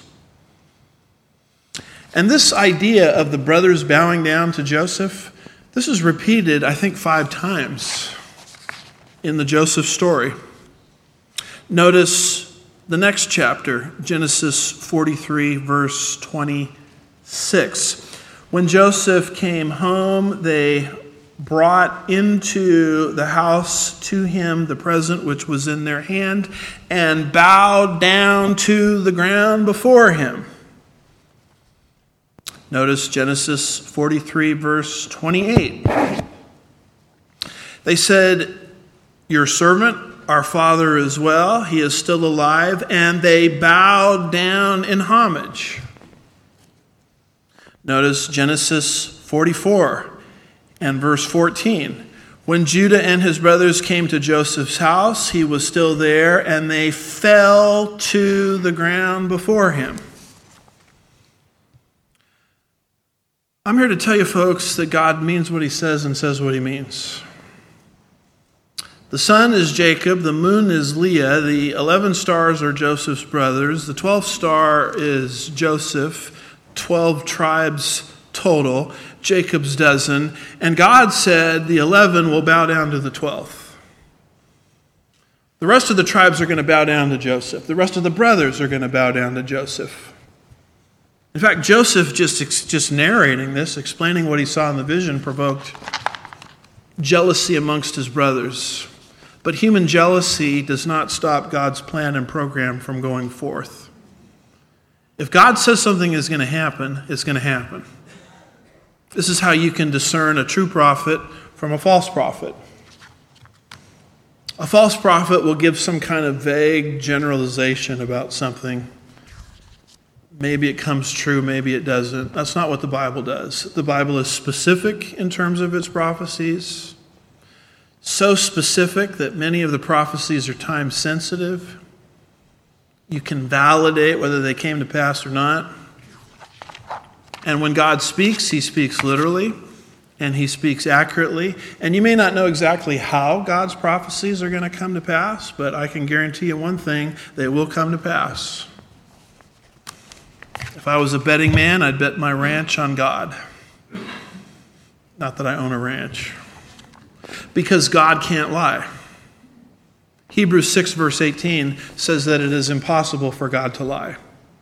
And this idea of the brothers bowing down to Joseph, this is repeated, I think, five times in the Joseph story. Notice the next chapter, Genesis forty-three, verse twenty-six. "When Joseph came home, they brought into the house to him the present which was in their hand and bowed down to the ground before him." Notice Genesis forty-three, verse twenty-eight. "They said, 'Your servant, our father as well, he is still alive,' and they bowed down in homage." Notice Genesis forty-four and verse fourteen. "When Judah and his brothers came to Joseph's house, he was still there, and they fell to the ground before him." I'm here to tell you, folks, that God means what he says and says what he means. The sun is Jacob, the moon is Leah, the eleven stars are Joseph's brothers, the twelfth star is Joseph, twelve tribes total, Jacob's dozen, and God said the eleven will bow down to the twelfth. The rest of the tribes are going to bow down to Joseph. The rest of the brothers are going to bow down to Joseph. In fact, Joseph just, just narrating this, explaining what he saw in the vision, provoked jealousy amongst his brothers. But human jealousy does not stop God's plan and program from going forth. If God says something is going to happen, it's going to happen. This is how you can discern a true prophet from a false prophet. A false prophet will give some kind of vague generalization about something. Maybe it comes true, maybe it doesn't. That's not what the Bible does. The Bible is specific in terms of its prophecies. So specific that many of the prophecies are time sensitive. You can validate whether they came to pass or not. And when God speaks, he speaks literally, and he speaks accurately. And you may not know exactly how God's prophecies are going to come to pass, but I can guarantee you one thing, they will come to pass. If I was a betting man, I'd bet my ranch on God. Not that I own a ranch. Because God can't lie. Hebrews six, verse eighteen says that it is impossible for God to lie.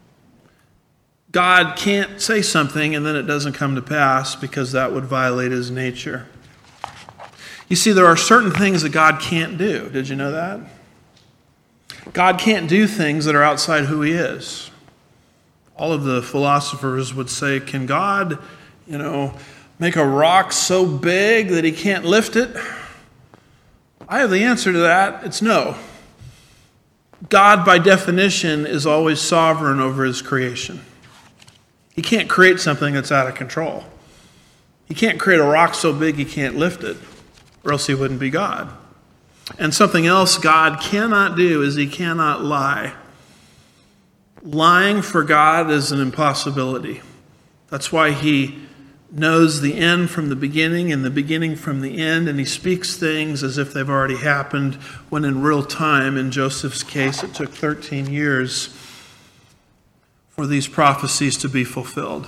God can't say something and then it doesn't come to pass because that would violate his nature. You see, there are certain things that God can't do. Did you know that? God can't do things that are outside who he is. All of the philosophers would say, can God, you know, make a rock so big that he can't lift it? I have the answer to that. It's no. God, by definition, is always sovereign over his creation. He can't create something that's out of control. He can't create a rock so big he can't lift it, or else he wouldn't be God. And something else God cannot do is he cannot lie. Lying for God is an impossibility. That's why he knows the end from the beginning and the beginning from the end, and he speaks things as if they've already happened, when in real time, in Joseph's case, it took thirteen years for these prophecies to be fulfilled.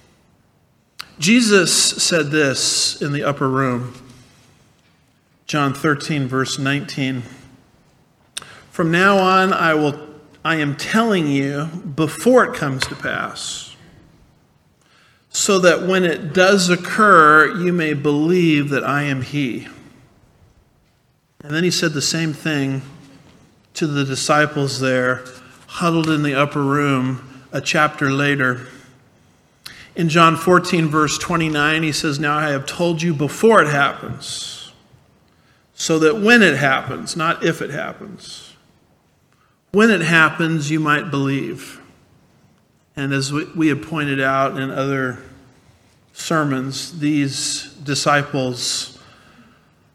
Jesus said this in the upper room, John thirteen, verse nineteen. "From now on, I will I am telling you before it comes to pass, so that when it does occur, you may believe that I am he." And then he said the same thing to the disciples there, huddled in the upper room a chapter later. In John fourteen, verse twenty-nine, he says, "Now I have told you before it happens, so that when it happens," not if it happens, when it happens, you might believe. And as we have pointed out in other sermons, these disciples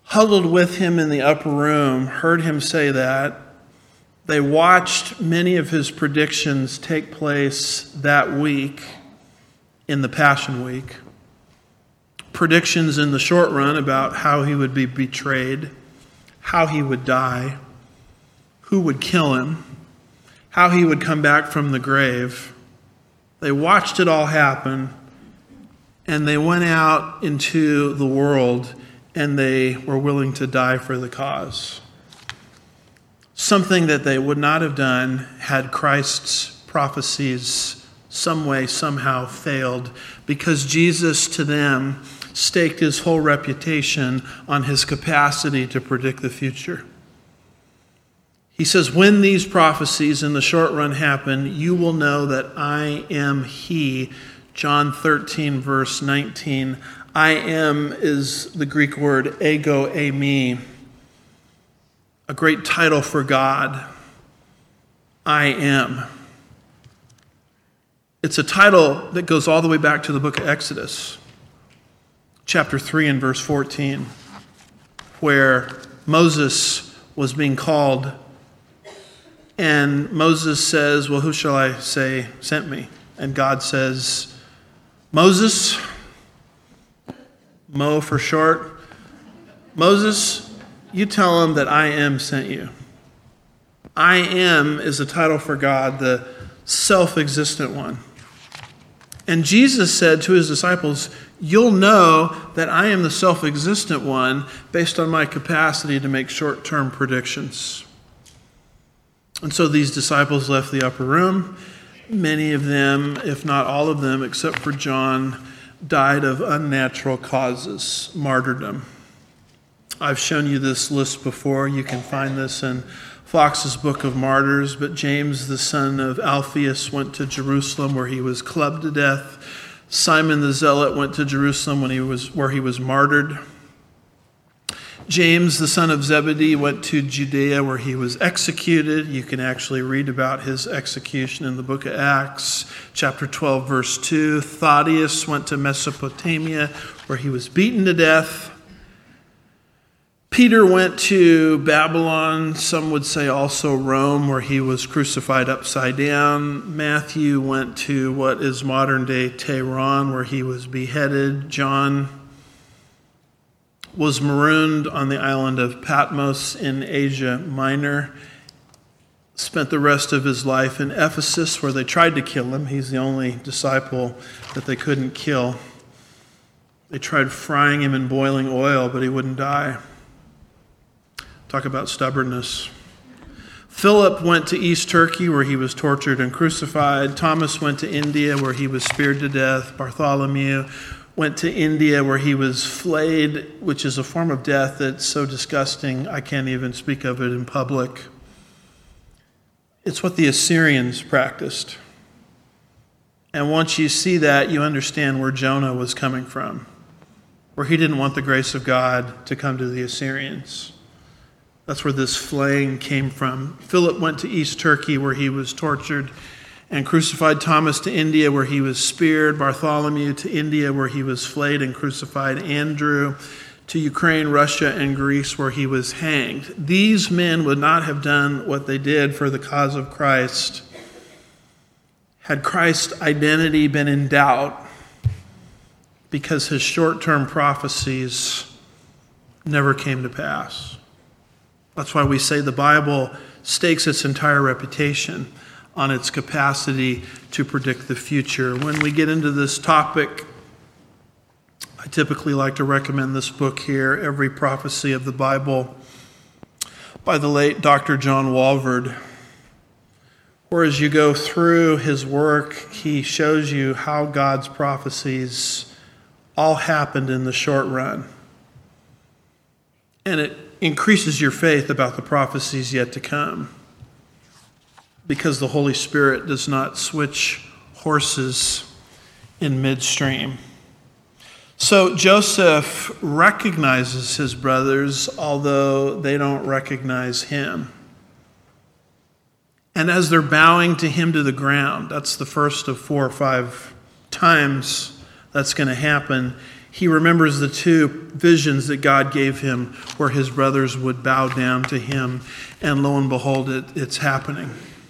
huddled with him in the upper room, heard him say that. They watched many of his predictions take place that week in the Passion Week. Predictions in the short run about how he would be betrayed, how he would die, who would kill him, how he would come back from the grave. They watched it all happen, and they went out into the world, and they were willing to die for the cause. Something that they would not have done had Christ's prophecies some way, somehow failed, because Jesus to them staked his whole reputation on his capacity to predict the future. He says, when these prophecies in the short run happen, you will know that I am he. John thirteen, verse nineteen. I am is the Greek word ego eimi, a great title for God. I am. It's a title that goes all the way back to the book of Exodus, chapter three and verse fourteen, where Moses was being called. And Moses says, well, who shall I say sent me? And God says, Moses, Mo for short, Moses, you tell him that I am sent you. I am is a title for God, the self-existent one. And Jesus said to his disciples, you'll know that I am the self-existent one based on my capacity to make short-term predictions. And so these disciples left the upper room. Many of them, if not all of them, except for John, died of unnatural causes, martyrdom. I've shown you this list before. You can find this in Fox's Book of Martyrs. But James, the son of Alphaeus, went to Jerusalem where he was clubbed to death. Simon the Zealot went to Jerusalem when he was where he was martyred. James, the son of Zebedee, went to Judea where he was executed. You can actually read about his execution in the book of Acts, chapter twelve, verse two. Thaddeus went to Mesopotamia where he was beaten to death. Peter went to Babylon, some would say also Rome, where he was crucified upside down. Matthew went to what is modern-day Tehran, where he was beheaded. John was marooned on the island of Patmos in Asia Minor, spent the rest of his life in Ephesus, where they tried to kill him. He's the only disciple that they couldn't kill. They tried frying him in boiling oil, but he wouldn't die. Talk about stubbornness. Philip went to East Turkey, where he was tortured and crucified. Thomas went to India, where he was speared to death. Bartholomew went to India, where he was flayed, which is a form of death that's so disgusting I can't even speak of it in public. It's what the Assyrians practiced. And once you see that, you understand where Jonah was coming from, where he didn't want the grace of God to come to the Assyrians. That's where this flaying came from. Philip went to East Turkey, where he was tortured and crucified. Thomas to India, where he was speared. Bartholomew to India, where he was flayed and crucified. Andrew to Ukraine, Russia, and Greece, where he was hanged. These men would not have done what they did for the cause of Christ had Christ's identity been in doubt, because his short-term prophecies never came to pass. That's why we say the Bible stakes its entire reputation on its capacity to predict the future. When we get into this topic, I typically like to recommend this book here, Every Prophecy of the Bible, by the late Doctor John Walvoord, where as you go through his work, he shows you how God's prophecies all happened in the short run. And it increases your faith about the prophecies yet to come, because the Holy Spirit does not switch horses in midstream. So Joseph recognizes his brothers, although they don't recognize him. And as they're bowing to him to the ground, that's the first of four or five times that's going to happen, he remembers the two visions that God gave him where his brothers would bow down to him, and lo and behold, it, it's happening.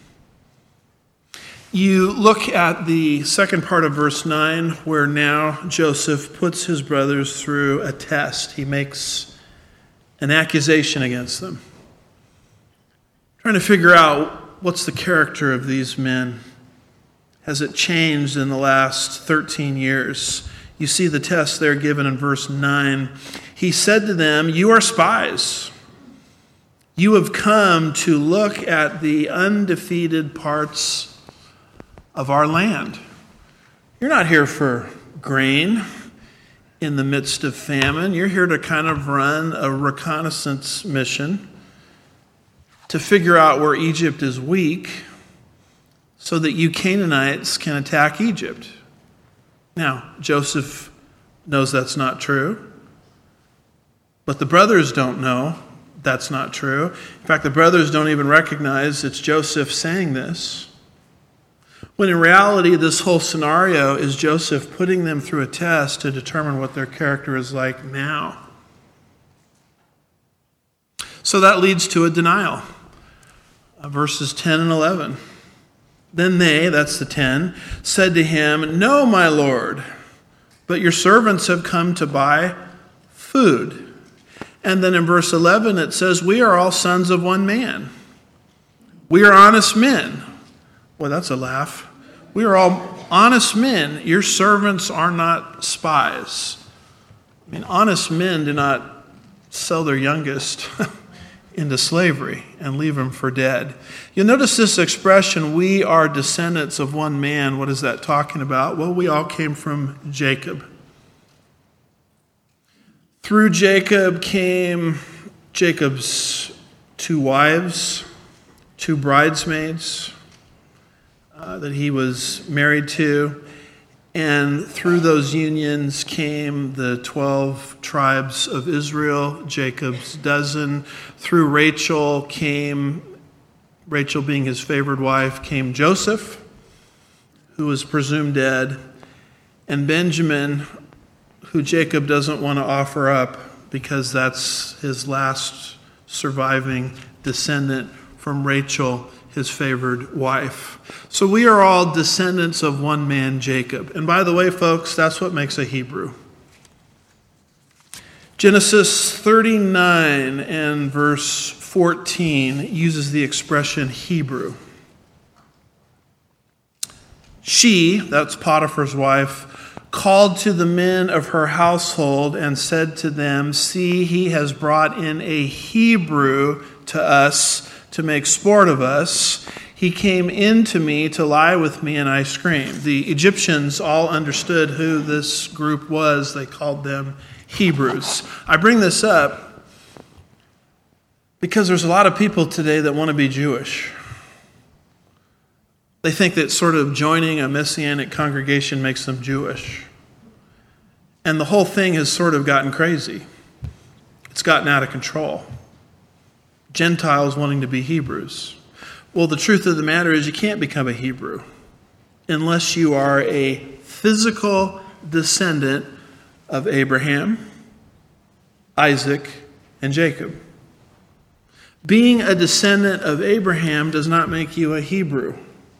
You look at the second part of verse nine, where now Joseph puts his brothers through a test. He makes an accusation against them, trying to figure out what's the character of these men. Has it changed in the last thirteen years? You see the test there given in verse nine. He said to them, "You are spies. You have come to look at the undefeated parts of our land. You're not here for grain in the midst of famine. You're here to kind of run a reconnaissance mission to figure out where Egypt is weak so that you Canaanites can attack Egypt." Now, Joseph knows that's not true, but the brothers don't know that's not true. In fact, the brothers don't even recognize it's Joseph saying this, when in reality, this whole scenario is Joseph putting them through a test to determine what their character is like now. So that leads to a denial. Uh, verses ten and eleven. Then they, that's the ten, said to him, "No, my lord, but your servants have come to buy food." And then in verse eleven it says, "We are all sons of one man. We are honest men." Well, that's a laugh. We are all honest men. Your servants are not spies. I mean, honest men do not sell their youngest into slavery and leave them for dead. You'll notice this expression, "we are descendants of one man." What is that talking about? Well, we all came from Jacob. Through Jacob came Jacob's two wives, two bridesmaids uh, that he was married to. And through those unions came the twelve tribes of Israel, Jacob's dozen. Through Rachel came, Rachel being his favored wife, came Joseph, who was presumed dead, and Benjamin, who Jacob doesn't want to offer up because that's his last surviving descendant from Rachel, his favored wife. So we are all descendants of one man, Jacob. And by the way, folks, that's what makes a Hebrew. Genesis thirty-nine and verse fourteen uses the expression Hebrew. She, that's Potiphar's wife, called to the men of her household and said to them, "See, he has brought in a Hebrew to us to make sport of us. He came in to me to lie with me, and I screamed." The Egyptians all understood who this group was. They called them Hebrews. I bring this up because there's a lot of people today that want to be Jewish. They think that sort of joining a Messianic congregation makes them Jewish. And the whole thing has sort of gotten crazy. It's gotten out of control. Gentiles wanting to be Hebrews. Well, the truth of the matter is you can't become a Hebrew unless you are a physical descendant of Abraham, Isaac, and Jacob. Being a descendant of Abraham does not make you a Hebrew.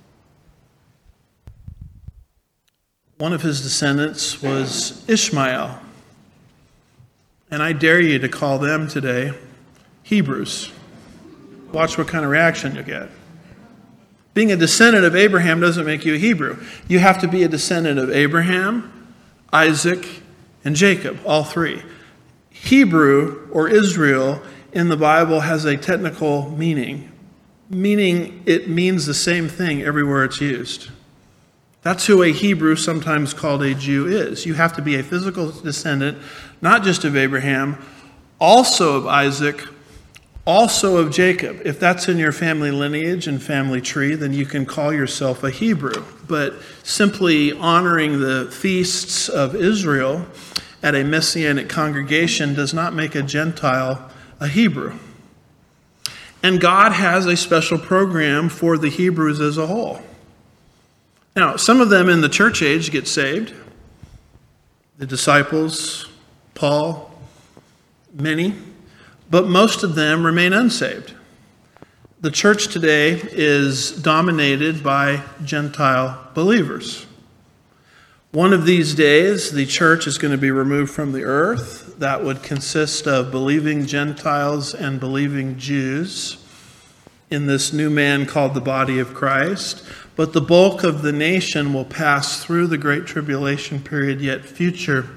One of his descendants was Ishmael. And I dare you to call them today Hebrews. Watch what kind of reaction you get. Being a descendant of Abraham doesn't make you a Hebrew. You have to be a descendant of Abraham, Isaac, and Jacob, all three. Hebrew, or Israel, in the Bible has a technical meaning, meaning it means the same thing everywhere it's used. That's who a Hebrew, sometimes called a Jew, is. You have to be a physical descendant, not just of Abraham, also of Isaac, also of Jacob. If that's in your family lineage and family tree, then you can call yourself a Hebrew. But simply honoring the feasts of Israel at a Messianic congregation does not make a Gentile a Hebrew. And God has a special program for the Hebrews as a whole. Now, some of them in the church age get saved. the disciples, Paul, many, but most of them remain unsaved. The church today is dominated by Gentile believers. One of these days, the church is going to be removed from the earth. That would consist of believing Gentiles and believing Jews in this new man called the body of Christ. But the bulk of the nation will pass through the great tribulation period yet future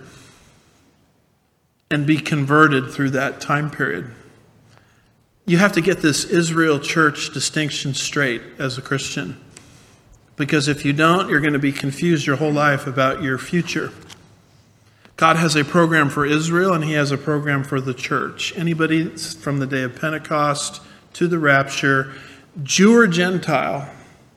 and be converted through that time period. You have to get this Israel church distinction straight as a Christian. Because if you don't, you're going to be confused your whole life about your future. God has a program for Israel and he has a program for the church. Anybody from the day of Pentecost to the rapture, Jew or Gentile,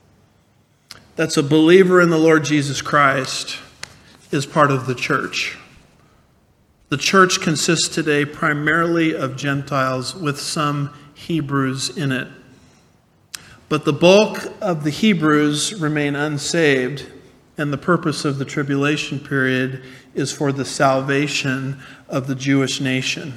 that's a believer in the Lord Jesus Christ, is part of the church. The church consists today primarily of Gentiles with some Hebrews in it. But the bulk of the Hebrews remain unsaved, and the purpose of the tribulation period is for the salvation of the Jewish nation.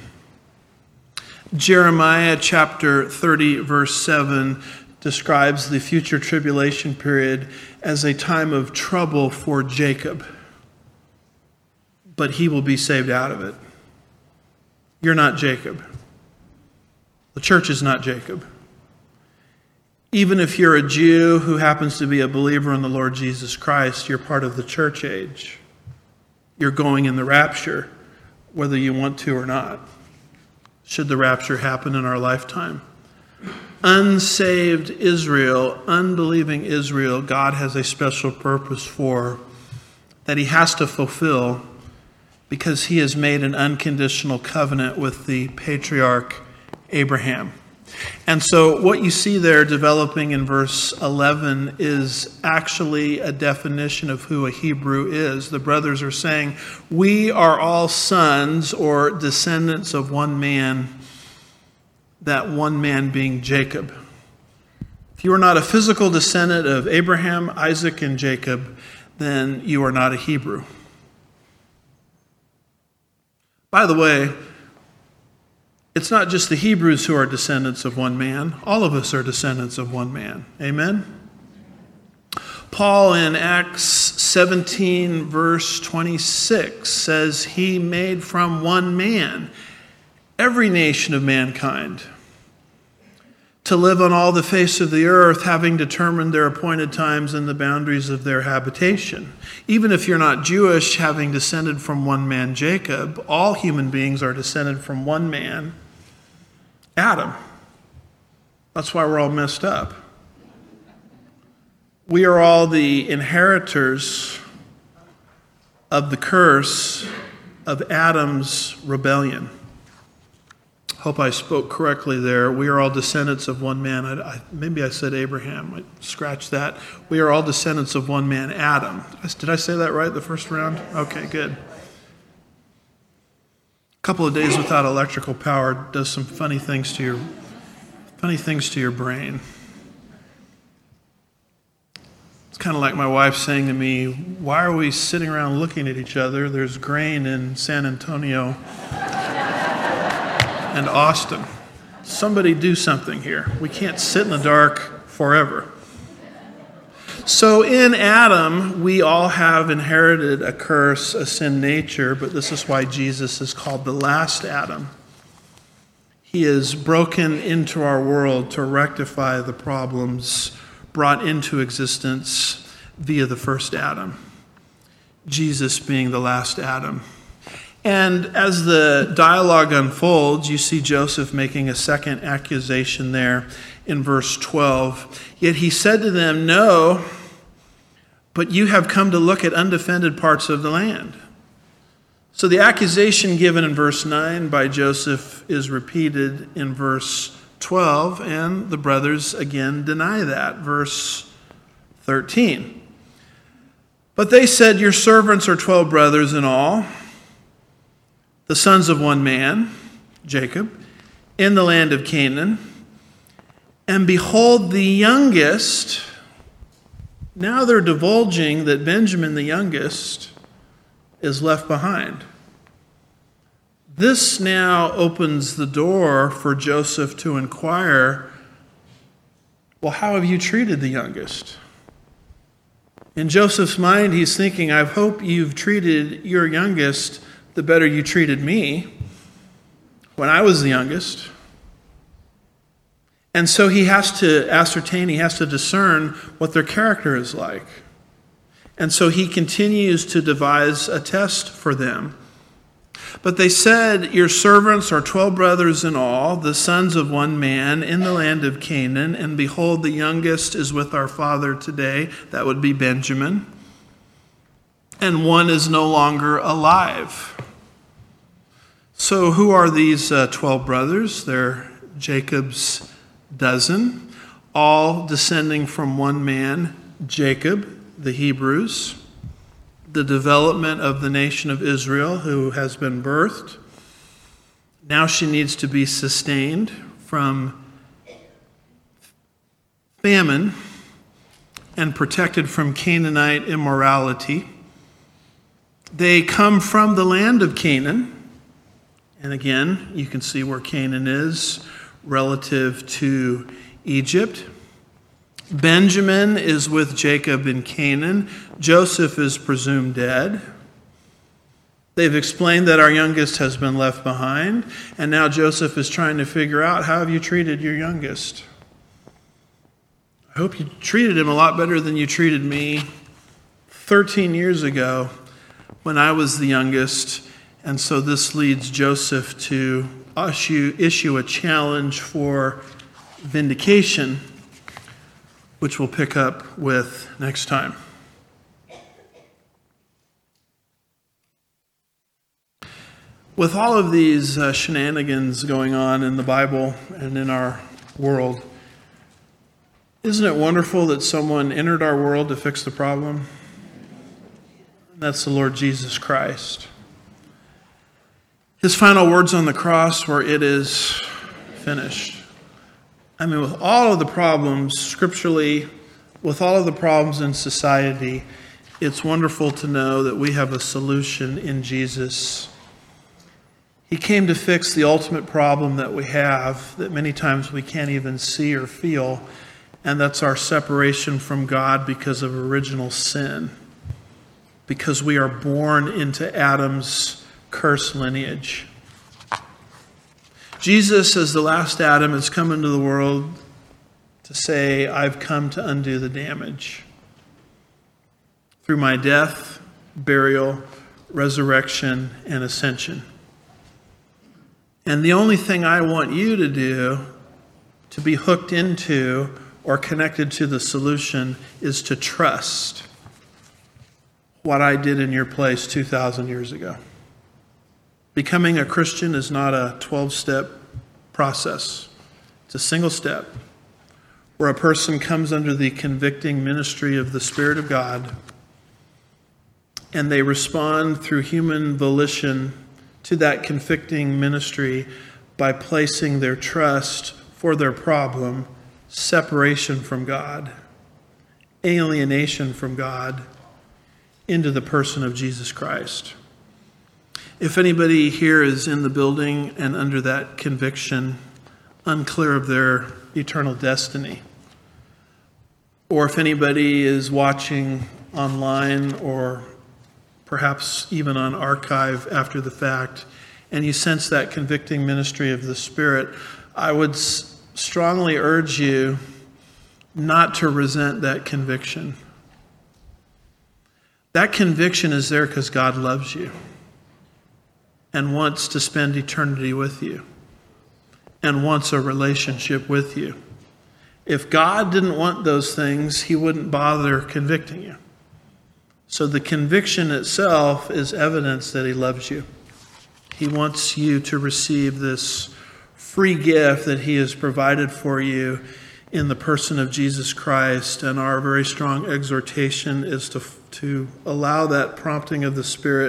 Jeremiah chapter thirty, verse seven describes the future tribulation period as a time of trouble for Jacob, but he will be saved out of it. You're not Jacob. The church is not Jacob. Even if you're a Jew who happens to be a believer in the Lord Jesus Christ, you're part of the church age. You're going in the rapture, whether you want to or not, should the rapture happen in our lifetime. Unsaved Israel, unbelieving Israel, God has a special purpose for that he has to fulfill because he has made an unconditional covenant with the patriarch Abraham. And so what you see there developing in verse eleven is actually a definition of who a Hebrew is. The brothers are saying, we are all sons or descendants of one man, that one man being Jacob. If you are not a physical descendant of Abraham, Isaac, and Jacob, then you are not a Hebrew. By the way, it's not just the Hebrews who are descendants of one man. All of us are descendants of one man. Amen? Paul in Acts seventeen, verse twenty-six says, he made from one man every nation of mankind to live on all the face of the earth, having determined their appointed times and the boundaries of their habitation. Even if you're not Jewish, having descended from one man, Jacob, all human beings are descended from one man, Adam. That's why we're all messed up. We are all the inheritors of the curse of Adam's rebellion. Hope I spoke correctly there. We are all descendants of one man. I, I, maybe I said Abraham. I scratch that. We are all descendants of one man, Adam. Did I say that right the first round? Okay, good. A couple of days without electrical power does some funny things to your funny things to your brain. It's kind of like my wife saying to me, why are we sitting around looking at each other? There's grain in San Antonio and Austin. Somebody do something here. We can't sit in the dark forever. So in Adam, we all have inherited a curse, a sin nature, but this is why Jesus is called the last Adam. He is broken into our world to rectify the problems brought into existence via the first Adam, Jesus being the last Adam. And as the dialogue unfolds, you see Joseph making a second accusation there in verse twelve. Yet he said to them, no, but you have come to look at undefended parts of the land. So the accusation given in verse nine by Joseph is repeated in verse twelve, and the brothers again deny that. Verse thirteen. But they said, your servants are twelve brothers in all, the sons of one man, Jacob, in the land of Canaan. And behold, the youngest, now they're divulging that Benjamin, the youngest, is left behind. This now opens the door for Joseph to inquire, well, how have you treated the youngest? In Joseph's mind, he's thinking, I hope you've treated your youngest the better you treated me when I was the youngest. And so he has to ascertain, he has to discern what their character is like. And so he continues to devise a test for them. But they said, your servants are twelve brothers in all, the sons of one man in the land of Canaan, and behold, the youngest is with our father today. That would be Benjamin. And one is no longer alive. So who are these uh, twelve brothers? They're Jacob's dozen, all descending from one man, Jacob, the Hebrews. The development of the nation of Israel, who has been birthed. Now she needs to be sustained from famine and protected from Canaanite immorality. They come from the land of Canaan. And again, you can see where Canaan is relative to Egypt. Benjamin is with Jacob in Canaan. Joseph is presumed dead. They've explained that our youngest has been left behind, and now Joseph is trying to figure out, how have you treated your youngest? I hope you treated him a lot better than you treated me thirteen years ago when I was the youngest. And so this leads Joseph to issue, issue a challenge for vindication, which we'll pick up with next time. With all of these uh, shenanigans going on in the Bible and in our world, isn't it wonderful that someone entered our world to fix the problem? That's the Lord Jesus Christ. His final words on the cross were, "It is finished." I mean, with all of the problems scripturally, with all of the problems in society, it's wonderful to know that we have a solution in Jesus. He came to fix the ultimate problem that we have, that many times we can't even see or feel, and that's our separation from God because of original sin, because we are born into Adam's cursed lineage. Jesus, as the last Adam, has come into the world to say, I've come to undo the damage. Through my death, burial, resurrection, and ascension. And the only thing I want you to do, to be hooked into or connected to the solution, is to trust what I did in your place two thousand years ago. Becoming a Christian is not a twelve-step process. It's a single step where a person comes under the convicting ministry of the Spirit of God, and they respond through human volition to that convicting ministry by placing their trust for their problem, separation from God, alienation from God, into the person of Jesus Christ. If anybody here is in the building and under that conviction, unclear of their eternal destiny, or if anybody is watching online or perhaps even on archive after the fact, and you sense that convicting ministry of the Spirit, I would s- strongly urge you not to resent that conviction. That conviction is there because God loves you and wants to spend eternity with you and wants a relationship with you. If God didn't want those things, he wouldn't bother convicting you. So the conviction itself is evidence that he loves you. He wants you to receive this free gift that he has provided for you in the person of Jesus Christ. And our very strong exhortation is to, to allow that prompting of the Spirit,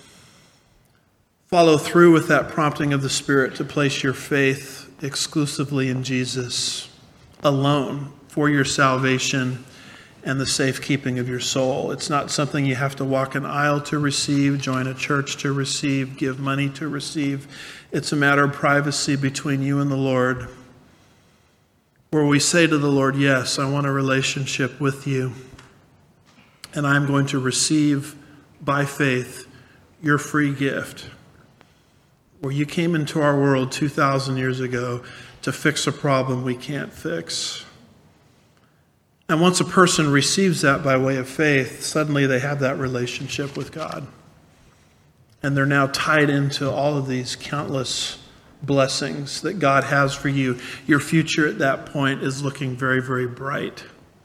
follow through with that prompting of the Spirit to place your faith exclusively in Jesus alone for your salvation and the safekeeping of your soul. It's not something you have to walk an aisle to receive, join a church to receive, give money to receive. It's a matter of privacy between you and the Lord, where we say to the Lord, yes, I want a relationship with you, and I'm going to receive by faith your free gift, where you came into our world two thousand years ago to fix a problem we can't fix. And once a person receives that by way of faith, suddenly they have that relationship with God. And they're now tied into all of these countless blessings that God has for you. Your future at that point is looking very, very bright.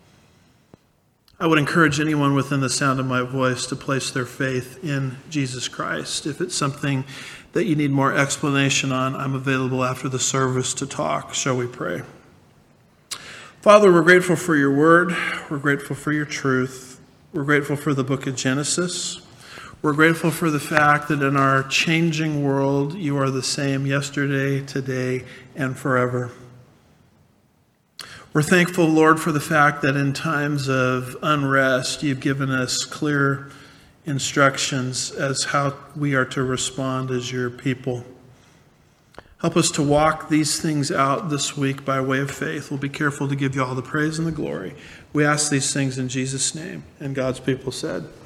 I would encourage anyone within the sound of my voice to place their faith in Jesus Christ. If it's something that you need more explanation on, I'm available after the service to talk. Shall we pray? Father, we're grateful for your word. We're grateful for your truth. We're grateful for the book of Genesis. We're grateful for the fact that in our changing world, you are the same yesterday, today, and forever. We're thankful, Lord, for the fact that in times of unrest, you've given us clear instructions as how we are to respond as your people. Help us to walk these things out this week by way of faith. We'll be careful to give you all the praise and the glory. We ask these things in Jesus' name. And God's people said,